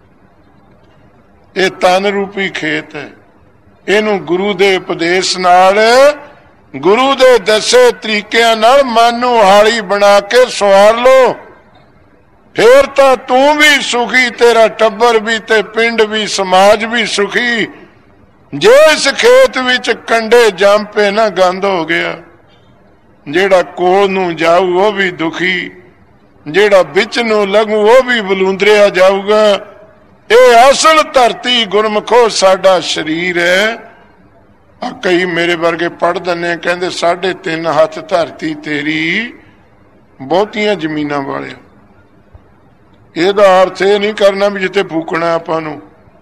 ਇਹ ਤਨ ਰੂਪੀ ਖੇਤ ਹੈ। ਇਹਨੂੰ ਗੁਰੂ ਦੇ ਉਪਦੇਸ਼ ਨਾਲ, ਗੁਰੂ ਦੇ ਦੱਸੇ ਤਰੀਕਿਆਂ ਨਾਲ ਮਨ ਨੂੰ ਹਾਲੀ ਬਣਾ ਕੇ ਸਵਾਰ ਲੋ, ਫੇਰ ਤਾਂ ਤੂੰ ਵੀ ਸੁਖੀ, ਤੇਰਾ ਟੱਬਰ ਵੀ, ਤੇ ਪਿੰਡ ਵੀ, ਸਮਾਜ ਵੀ ਸੁਖੀ। ਜੇ ਇਸ ਖੇਤ ਵਿੱਚ ਕੰਡੇ ਜੰਮ ਪੇ ਨਾ ਗੰਦ ਹੋ ਗਿਆ, ਜਿਹੜਾ ਕੋਲ ਨੂੰ ਜਾਊ ਉਹ ਵੀ ਦੁਖੀ, ਜਿਹੜਾ ਵਿੱਚ ਨੂੰ ਲੱਗੂ ਉਹ ਵੀ ਬਲੂੰਦਰਿਆ ਜਾਊਗਾ। ਇਹ ਅਸਲ ਧਰਤੀ ਗੁਰਮੁਖੋ ਸਾਡਾ ਸਰੀਰ ਹੈ। ਆ ਕਈ ਮੇਰੇ ਵਰਗੇ ਪੜ੍ਹ ਦਿੰਦੇ, ਕਹਿੰਦੇ ਸਾਢੇ ਤਿੰਨ ਹੱਥ ਧਰਤੀ ਤੇਰੀ, ਬਹੁਤੀਆਂ ਜ਼ਮੀਨਾਂ ਵਾਲਿਆ। ਇਹਦਾ ਅਰਥ ਇਹ ਨਹੀਂ ਕਰਨਾ ਵੀ ਜਿੱਥੇ ਫੂਕਣਾ ਆਪਾਂ ਨੂੰ,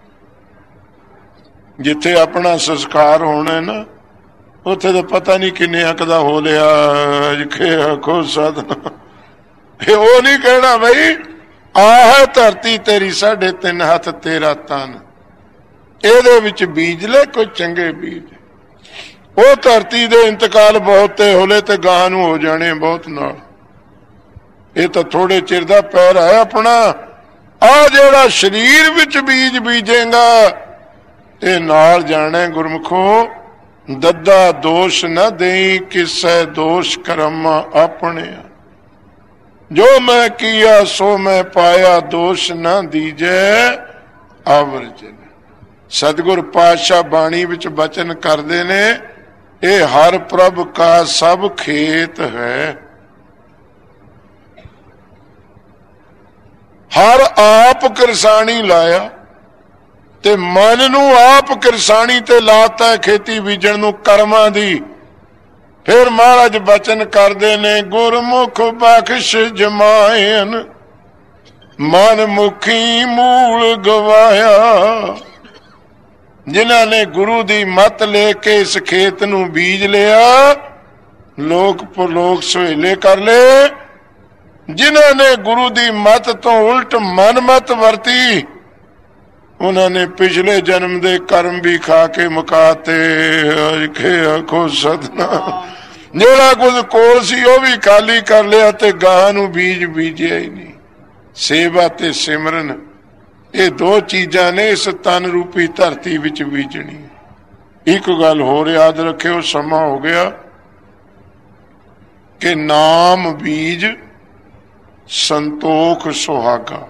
ਜਿੱਥੇ ਆਪਣਾ ਸੰਸਕਾਰ ਹੋਣਾ ਨਾ, ਉੱਥੇ ਤਾਂ ਪਤਾ ਨਹੀਂ ਕਿੰਨੇ ਹੱਕ ਦਾ ਹੋ ਲਿਆ। ਆਖੋ ਸਾਧਨਾ, ਉਹ ਨਹੀਂ ਕਹਿਣਾ ਬਈ ਆਹ ਧਰਤੀ ਤੇਰੀ, ਸਾਢੇ ਤਿੰਨ ਹੱਥ ਤੇਰਾ ਤਨ, ਇਹਦੇ ਵਿੱਚ ਬੀਜ ਲੈ ਕੋਈ ਚੰਗੇ ਬੀਜ। ਉਹ ਧਰਤੀ ਦੇ ਇੰਤਕਾਲ ਬਹੁਤ ਤੇ ਹੋਲੇ ਤੇ ਗਾਂ ਨੂੰ ਹੋ ਜਾਣੇ ਬਹੁਤ ਨਾਲ। ਇਹ ਤਾਂ ਥੋੜੇ ਚਿਰ ਦਾ ਪੈਰ ਹੈ ਆਪਣਾ। ਆ ਜਿਹੜਾ ਸਰੀਰ ਵਿੱਚ ਬੀਜ ਬੀਜੇਗਾ ਇਹ ਨਾਲ ਜਾਣਾ। ਗੁਰਮੁਖੋ ਦੱਦਾ ਦੋਸ਼ ਨਾ ਦੇਈ ਕਿਸੈ ਦੋਸ਼ ਕਰਮ ਆਪਣੇ। ਜੋ ਮੈਂ ਕੀਆ ਸੋ ਮੈਂ ਪਾਇਆ ਦੋਸ਼ ਨਾ ਦੀਜੈ ਆਵਰਜ। ਸਤਿਗੁਰ ਪਾਤਸ਼ਾਹ ਬਾਣੀ ਵਿੱਚ ਬਚਨ ਕਰਦੇ ਨੇ ਇਹ ਹਰ ਪ੍ਰਭ ਕਾ ਸਭ ਖੇਤ ਹੈ। ਹਰ ਆਪ ਕਿਰਸਾਣੀ ਲਾਇਆ ਤੇ ਮਨ ਨੂੰ ਆਪ ਕਿਰਸਾਣੀ ਤੇ ਲਾਤਾ ਖੇਤੀ ਬੀਜਣ ਨੂੰ ਕਰਮਾਂ ਦੀ। ਫਿਰ ਮਹਾਰਾਜ ਬਚਨ ਕਰਦੇ ਨੇ ਗੁਰਮੁਖ ਬਖਸ਼ ਜਮਾਇਨ ਮਨ ਮੁਖੀ ਮੂਲ ਗਵਾਇਆ। ਜਿਨ੍ਹਾਂ ਨੇ ਗੁਰੂ ਦੀ ਮੱਤ ਲੈ ਕੇ ਇਸ ਖੇਤ ਨੂੰ ਬੀਜ ਲਿਆ ਲੋਕ ਪਰਲੋਕ ਸੁਹੇਲੇ ਕਰ ਲਏ। ਜਿਨ੍ਹਾਂ ਨੇ ਗੁਰੂ ਦੀ ਮੱਤ ਤੋਂ ਉਲਟ ਮਨਮਤ ਵਰਤੀ ਉਹਨਾਂ ਨੇ ਪਿਛਲੇ ਜਨਮ ਦੇ ਕਰਮ ਵੀ ਖਾ ਕੇ ਮੁਕਾਤੇ। ਆਖੋ ਸਤਿਨਾਮ। ਜਿਹੜਾ ਕੁਝ ਕੋਲ ਸੀ ਉਹ ਵੀ ਖਾਲੀ ਕਰ ਲਿਆ ਤੇ ਗਾਂ ਨੂੰ ਬੀਜ ਬੀਜਿਆ ਹੀ ਨਹੀਂ। ਸੇਵਾ ਤੇ ਸਿਮਰਨ ਇਹ ਦੋ ਚੀਜ਼ਾਂ ਨੇ ਇਸ ਤਨ ਰੂਪੀ ਧਰਤੀ ਵਿੱਚ ਬੀਜਣੀ। ਇੱਕ ਗੱਲ ਹੋਰ ਯਾਦ ਰੱਖਿਓ, ਸਮਾਂ ਹੋ ਗਿਆ ਕਿ ਨਾਮ ਬੀਜ ਸੰਤੋਖ ਸੁਹਾਗਾ।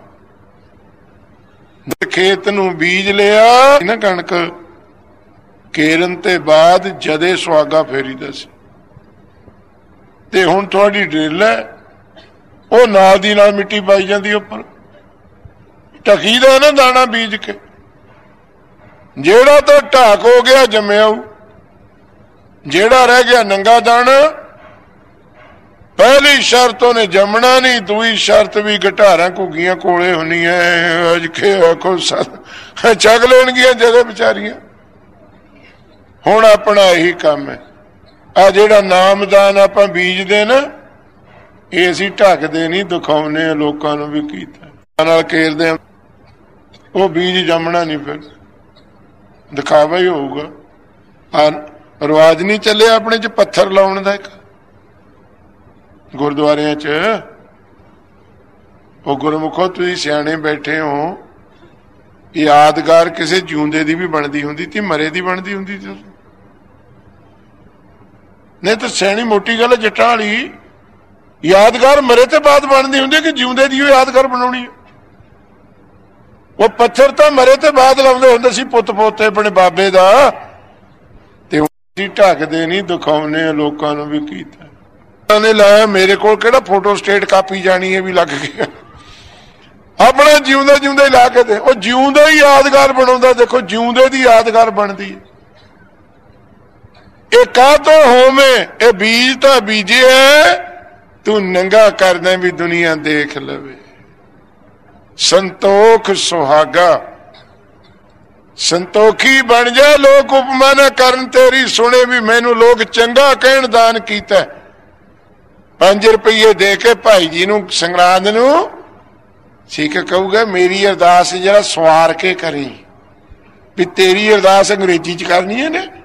ਖੇਤ ਨੂੰ ਬੀਜ ਲਿਆ ਨਾ ਕਣਕ ਕੇਰਨ ਤੇ ਬਾਅਦ ਜਦੇ ਸੁਹਾਗਾ ਫੇਰੀਦਾ ਸੀ ਤੇ ਹੁਣ ਤੁਹਾਡੀ ਡਰਿੱਲ ਹੈ ਉਹ ਨਾਲ ਦੀ ਨਾਲ ਮਿੱਟੀ ਪਾਈ ਜਾਂਦੀ ਉੱਪਰ। ਢਕੀ ਦਾ ਨਾ ਦਾਣਾ ਬੀਜ ਕੇ ਜਿਹੜਾ ਤਾਂ ਢਾਕ ਹੋ ਗਿਆ ਜੰਮਿਆ, ਜਿਹੜਾ ਰਹਿ ਗਿਆ ਨੰਗਾ ਦਾਣਾ। ਪਹਿਲੀ ਸ਼ਰਤ ਉਹਨੇ ਜੰਮਣਾ ਨਹੀਂ, ਦੂਈ ਸ਼ਰਤ ਵੀ ਘਟਾਰਾਂ ਘੁੱਗੀਆਂ ਕੋਲੇ ਹੁੰਦੀਆਂ। ਅੱਜ ਖੇ ਆਖੋ ਸਤ ਚੱਕ ਲੈਣਗੀਆਂ ਜਦੇ ਵਿਚਾਰੀਆਂ। ਹੁਣ ਆਪਣਾ ਇਹੀ ਕੰਮ ਹੈ। ਆ ਜਿਹੜਾ ਨਾਮਦਾਨ ਆਪਾਂ ਬੀਜਦੇ ਨਾ ਇਹ ਅਸੀਂ ਢੱਕਦੇ ਨਹੀਂ, ਦਿਖਾਉਂਦੇ ਆ ਲੋਕਾਂ ਨੂੰ ਵੀ ਕੀਤਾ ਨਾਲ ਕੇਰਦੇ ਆ। ਉਹ ਬੀਜ ਜੰਮਣਾ ਨਹੀਂ, ਫਿਰ ਦਿਖਾਵਾ ਹੀ ਹੋਊਗਾ। ਆ ਰਿਵਾਜ ਨਹੀਂ ਚੱਲਿਆ ਆਪਣੇ ਚ ਪੱਥਰ ਲਾਉਣ ਦਾ ਇੱਕ ਗੁਰਦੁਆਰਿਆਂ ਚ। ਉਹ ਗੁਰਮੁਖੋ ਤੁਸੀਂ ਸਿਆਣੇ ਬੈਠੇ ਹੋ, ਯਾਦਗਾਰ ਕਿਸੇ ਜਿਉਂਦੇ ਦੀ ਵੀ ਬਣਦੀ ਹੁੰਦੀ ਤੀ, ਮਰੇ ਦੀ ਬਣਦੀ ਹੁੰਦੀ ਸੀ ਨਹੀਂ ਤਾਂ ਸਿਆਣੀ ਮੋਟੀ ਗੱਲ ਜੱਟਾਂ ਵਾਲੀ। ਯਾਦਗਾਰ ਮਰੇ ਤੇ ਬਾਅਦ ਬਣਦੀ ਹੁੰਦੀ ਕਿ ਜਿਉਂਦੇ ਦੀ ਯਾਦਗਾਰ ਬਣਾਉਣੀ। ਉਹ ਪੱਥਰ ਤਾਂ ਮਰੇ ਤੇ ਬਾਅਦ ਲਾਉਂਦੇ ਹੁੰਦੇ ਸੀ ਪੁੱਤ ਪੋਤੇ ਆਪਣੇ ਬਾਬੇ ਦਾ, ਤੇ ਅਸੀਂ ਢੱਕਦੇ ਨਹੀਂ, ਦਿਖਾਉਂਦੇ ਲੋਕਾਂ ਨੂੰ ਵੀ ਕੀਤਾ ਨੇ ਲਾਇਆ। ਮੇਰੇ ਕੋਲ ਕਿਹੜਾ ਫੋਟੋ ਸਟੇਟ ਕਾਪੀ ਜਾਣੀ ਹੈ ਵੀ ਲੱਗ ਗਿਆ। ਆਪਣਾ ਜਿਉਂਦਾ ਜਿਉਂਦਾ ਹੀ ਲਾ ਕੇ ਦੇ। ਉਹ ਜਿਉਂਦਾ ਹੀ ਯਾਦਗਾਰ ਬਣਾਉਂਦਾ। ਦੇਖੋ ਜਿਉਂਦੇ ਦੀ ਯਾਦਗਾਰ ਬਣਦੀ ਹੈ। ਇਹ ਕਾਹਤੋਂ ਹੋਵੇਂ, ਇਹ ਬੀਜ ਤਾਂ ਬੀਜਿਆ ਤੂੰ ਨੰਗਾ ਕਰਦਾ ਵੀ ਦੁਨੀਆ ਦੇਖ ਲਵੇ। ਸੰਤੋਖ ਸੁਹਾਗਾ ਸੰਤੋਖੀ ਬਣ ਜਾ, ਲੋਕ ਉਪਮਾ ਨਾ ਕਰਨ ਤੇਰੀ, ਸੁਣੇ ਵੀ ਮੈਨੂੰ ਲੋਕ ਚੰਗਾ ਕਹਿਣ ਦਾਨ ਕੀਤਾ। ਪੰਜ ਰੁਪਈਏ ਦੇ ਕੇ ਭਾਈ ਜੀ ਨੂੰ ਸੰਗਰਾਂਦ ਨੂੰ ਠੀਕ ਕਹੂਗਾ ਮੇਰੀ ਅਰਦਾਸ ਜਰਾ ਸਵਾਰ ਕੇ ਕਰੀ ਵੀ ਤੇਰੀ ਅਰਦਾਸ ਅੰਗਰੇਜ਼ੀ ਚ ਕਰਨੀ ਹੈ ਨੇ,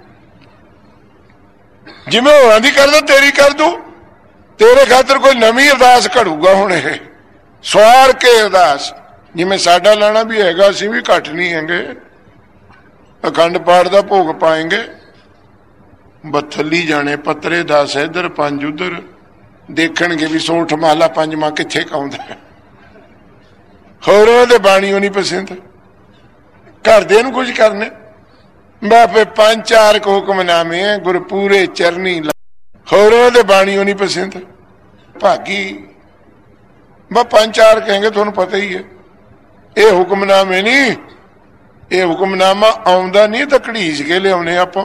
ਜਿਵੇਂ ਹੋਰਾਂ ਦੀ ਕਰਦਾ ਤੇਰੀ ਕਰ ਦੂ। ਤੇਰੇ ਖਾਤਰ ਕੋਈ ਨਵੀਂ ਅਰਦਾਸ ਘੜੂਗਾ ਹੁਣ ਇਹ ਸਵਾਰ ਕੇ ਅਰਦਾਸ। ਜਿਵੇਂ ਸਾਡਾ ਲਾਣਾ ਵੀ ਹੈਗਾ, ਅਸੀਂ ਵੀ ਘੱਟ ਨਹੀਂ ਹੈਗੇ। ਅਖੰਡ ਪਾਠ ਦਾ ਭੋਗ ਪਾਏਂਗੇ, ਬੱਥਲੀ ਜਾਣੇ ਪੱਤਰੇ ਦਸ ਇੱਧਰ ਪੰਜ ਉਧਰ, ਦੇਖਣਗੇ ਵੀ ਸੋਠ ਮਾਲਾ ਪੰਜਵਾਂ ਕਿੱਥੇ ਕਾਉਂਦਾ। ਹੋਰਾਂ ਦੇ ਬਾਣੀਓ ਨਹੀਂ ਪਸੰਦ, ਘਰਦੇ ਨੂੰ ਕੁਝ ਕਰਨੇ। ਬਾਪੇ ਪੰਜ ਚਾਰ ਹੁਕਮਨਾਮੇ ਹੈ ਗੁਰਪੂਰੇ ਚਰਨੀ, ਹੋਰਾਂ ਦੇ ਬਾਣੀਓ ਨਹੀਂ ਪਸੰਦ। ਭਾਗੀ ਬਾ ਪੰਜ ਚਾਰ ਕहेंगे, ਤੁਹਾਨੂੰ ਪਤਾ ਹੀ ਹੈ। ਇਹ ਹੁਕਮਨਾਮੇ ਨਹੀਂ, ਇਹ ਹੁਕਮਨਾਮਾ ਆਉਂਦਾ ਨਹੀਂ ਤਾਂ ਘੜੀਸ ਕੇ ਲਿਆਉਣੇ ਆਪਾਂ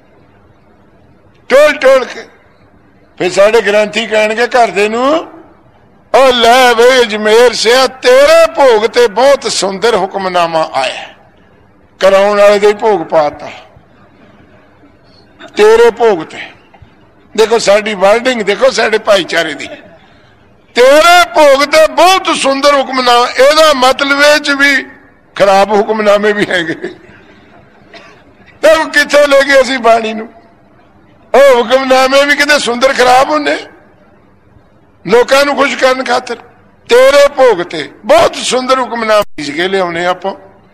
ਟੋਲ ਟੋਲ ਕੇ। ਫਿਰ ਸਾਡੇ ਗ੍ਰੰਥੀ ਕਹਿਣਗੇ ਘਰਦੇ ਨੂੰ, ਉਹ ਲੈ ਵੇ ਅਜਮੇਰ ਸਿਆ ਤੇਰੇ ਭੋਗ ਤੇ ਬਹੁਤ ਸੁੰਦਰ ਹੁਕਮਨਾਮਾ ਆਇਆ। ਕਰਾਉਣ ਵਾਲੇ ਦੇ ਭੋਗ ਪਾਤਾ ਤੇਰੇ ਭੋਗ ਤੇ। ਦੇਖੋ ਸਾਡੀ ਵਰਡਿੰਗ ਦੇਖੋ ਸਾਡੇ ਭਾਈਚਾਰੇ ਦੀ, ਤੇਰੇ ਭੋਗ ਤੇ ਬਹੁਤ ਸੁੰਦਰ ਹੁਕਮਨਾਮਾ। ਇਹਦਾ ਮਤਲਬ ਇਹ ਚ ਵੀ ਖਰਾਬ ਹੁਕਮਨਾਮੇ ਵੀ ਹੈਗੇ। ਤੇ ਕਿੱਥੇ ਲੈ ਗਏ ਅਸੀਂ ਬਾਣੀ ਨੂੰ। ਹੁਕਮਨਾमे भी किते सुंदर खराब होने लोकां नूं खुश करन खातिर तेरे भोग ते बहुत सुंदर हुक्मनामे लिख के लियाउने आपां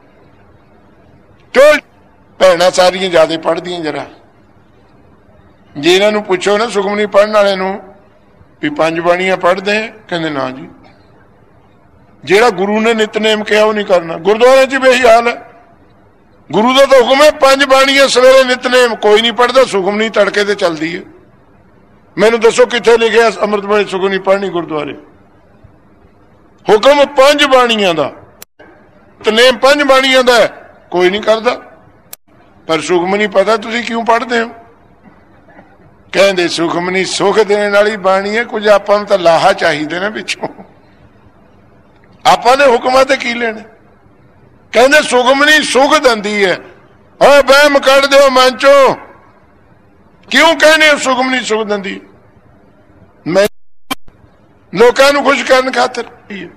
तो भैणां सारियां ज्यादा पढ़दियां जरा जे इन्हां नूं पुछो ना सुखमनी पढ़न वाले नूं भी पंज बाणियां पढ़दे कहंदे ना जी जेड़ा गुरु ने नितनेम कहा वो नहीं करना गुरुद्वारे च भी यही हाल है गुरु का तो हुक्म है पंज बाणियां सवेरे नितनेम कोई नहीं पढ़ता सुखमनी तड़के ते चलती है मैनू दसो किथे लिखे अमृत वेले सुखमनी पढ़नी गुरुद्वारे हुक्म पंज बाणियां दा नितनेम पंज बाणियां दा है कोई नहीं करता पर सुखमनी पता तुसी क्यों पढ़ते हो कहते सुखमनी सुख देने वाली बाणी है कुछ आपां नूं तां लाहा चाहिए ना पिछों आपां ने हुक्मां ते की लेने कहते सुखमनी सुख दिंदी है और बहम कढ़ दो मन चो क्यों कहने सुखमनी सुख दिंदी मैं लोकां नूं खुश करन खातिर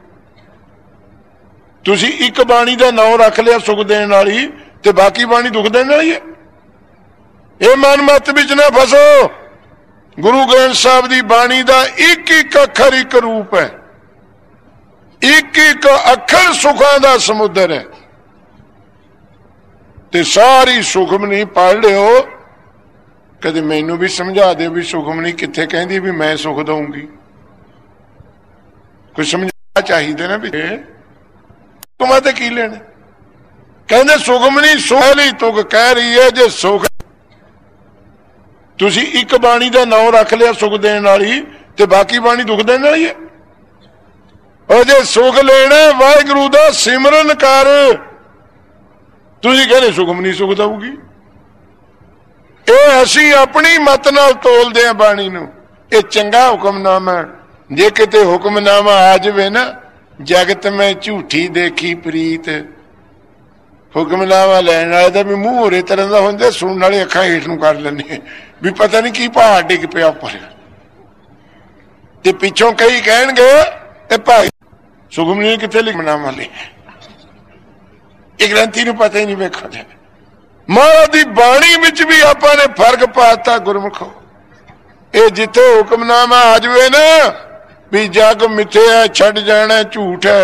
तुसी एक बाणी दा नाम रख लिया सुख देने वाली ते बाकी बाणी दुख देने वाली है ये मन मत विच ना फसो गुरु ग्रंथ साहब दी बाणी दा एक एक अखर एक रूप है एक एक अखर सुखां दा समुद्र है ते सारी सुखमनी पढ़ लियो कदे मैनू भी समझा दे भी सुखमनी किथे कहंदी भी मैं सुख दूंगी कुछ समझा चाहिए ना भी तुम ते की लेने कहंदे सुखमनी सुख लई तुक कह रही है जे सुख तुसी एक बाणी दा नाम रख लिया सुख देने वाली ते बाकी बाणी दुख देने वाली है और जे सुख लेना वाहिगुरू दा सिमरन कर तुसी कहने सुखमनी सुख दऊगी ये असी अपनी मत नाल तोलदे आ बाणी नूं ये चंगा हुक्मनामा जे किते हुक्मनामा आ जावे ना जगत में झूठी देखी प्रीत हुक्मनामा लैण वाले दा भी मूंह होरे तरह दा हुंदा सुणन वाले अखां हेठ नूं कर लैंदे भी पता नहीं की पहाड़ डिग पिया उपर ते पिछों कई कहणगे ए भाई सुखमनी किथे हुक्मनामा लिखिआ ये ग्रंथी नूं पता ही नहीं वेखो जाए महाराज दी बाणी विच भी आपां ने फर्क पाता गुरमुखो ये जिथे हुक्मनामा आ जाए ना भी जग मिथ्या है छड़ जाना झूठ है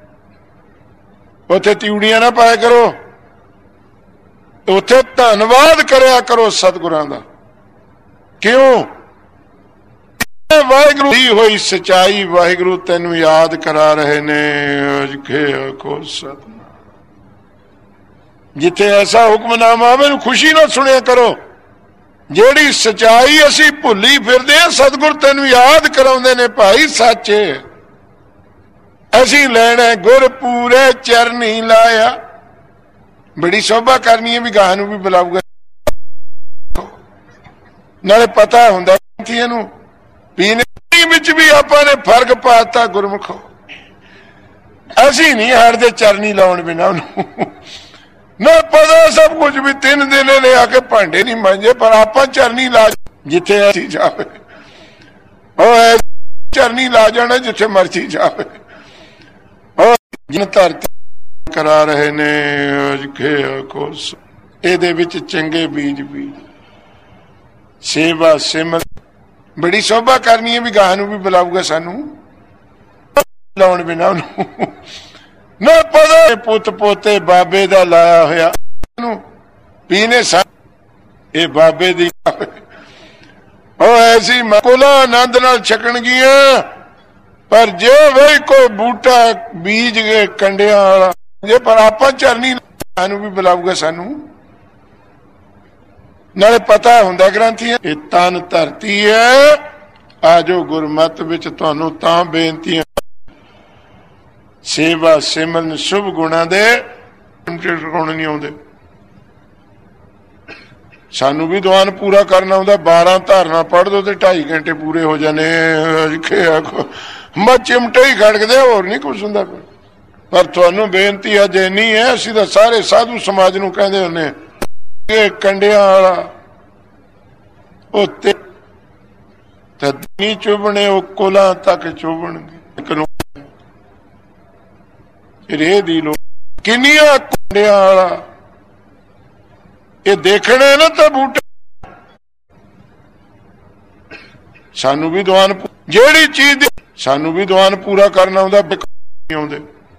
उथे तिउड़ियां ना पाया करो उथे धन्नवाद करया करो सतगुरां दा क्यों वाहिगुरू दी होई सच्चाई वाहिगुरू तैनू याद करा रहे ने अजखे आखो सतनाम जिथे ऐसा हुक्मनामा आवे खुशी ना सुनिया करो जेड़ी सच्चाई असी भुली फिरदे सतगुर तैनू याद कराउंदे ने भाई सच असी लैना गुर पूरे चरनी लाया बड़ी शोभा करनी है भी गाह नूं भी बुलाऊगा नाले पता हुंदा नूं पीने विच भी आपां ने फर्क पाता गुरमुखो असी नहीं हटदे चरनी लाउण बिना उहनूं ना पता सब कुछ भी तीन दिन ने आके भांडे नहीं मांजे पर आप चरनी ला जिथे ऐसी जावे और चरनी ला जाना जिथे मर्जी जावे और जिन धरती करा रहे ने एदे विच चंगे बीज बीज सेवा सिमर बड़ी शोभा करनी है भी गाह नूं भी बुलाऊगा सानू लाउण बिना उहनूं ना पता पुत पोते बाबे दा लाया होया पीने सा ये बाबे दी ऐसी कुला आनंद नाल छकण गिया पर जे वही कोई बूटा बीज गए कंडिया वाला जे पर आपा चरनी सानू भी बुलाऊगा सानू नाले पता हुंदा ग्रंथी है तन धरती है आजो गुरमत विच तुहानू तां बेनती सेवा सिमरन शुभ गुणा दे गुण नहीं आते सानू भी दवान पूरा करना आंदा बारह धारना पढ़ दो तो ढाई घंटे पूरे हो जाने मैं चिमटे ही खड़कदे होर नहीं कुछ हुंदा पर तुहानू बेनती अज इन्नी है असीं तां सारे साधु समाज नूं कहंदे हुंदे ये कंडियां वाला उत्ते तदनी चुभने वो कुलां तक चुभणगे रेह दी लो किन्नियां कंडियां वाला ये देखने ना तो बूटे सानू भी दीवान जेड़ी चीज दी सानू भी दीवान पूरा करना आउंदा नहीं आउंदे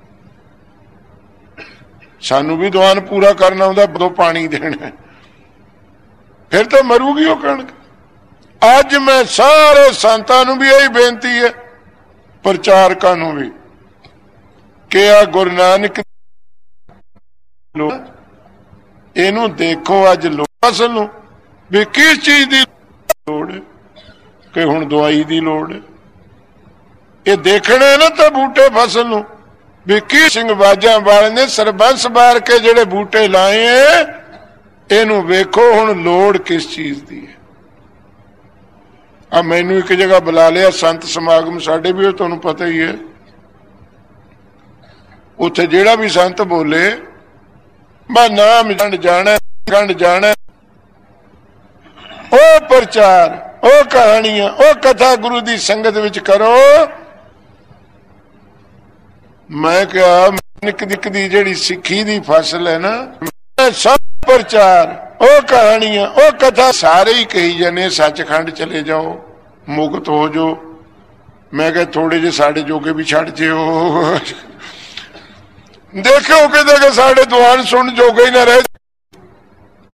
सानू भी दीवान पूरा करना आउंदा बदो पानी देना फिर तो मरूगी वो कणक। अज मैं सारे संतां नूं भी यही बेनती है प्रचारकां नूं भी कि आ गुरु नानक इनू देखो अज असल नूं भी किस चीज की लोड़ है कि हुण दवाई की लोड़ है ये देखने ना तो बूटे फसल नूं भी की सिंह बाजा वाले ने सरबंस बार के जेड़े बूटे लाए हैं इनू वेखो हुण लोड़ किस चीज की है। आ मैनू एक जगह बुला लिया संत समागम साडे भी तुहानूं पता ही है उत्थे जेड़ा भी संत बोले मैं नाम गंढ जाना गंढ जाना ओ प्रचार ओ कहानियां ओ कथा गुरु की संगत विच करो। मैं क्या निक निक दी जेड़ी सिक्खी दी फसल है ना सब प्रचार ओ कहानियां ओ कथा सारे ही कही जाने सचखंड चले जाओ मुक्त हो जो। मैं क्या थोड़े जे साडे जोगे भी छड़ जिओ देखो कि साडे दीवान सुन जोगे ही ना रहे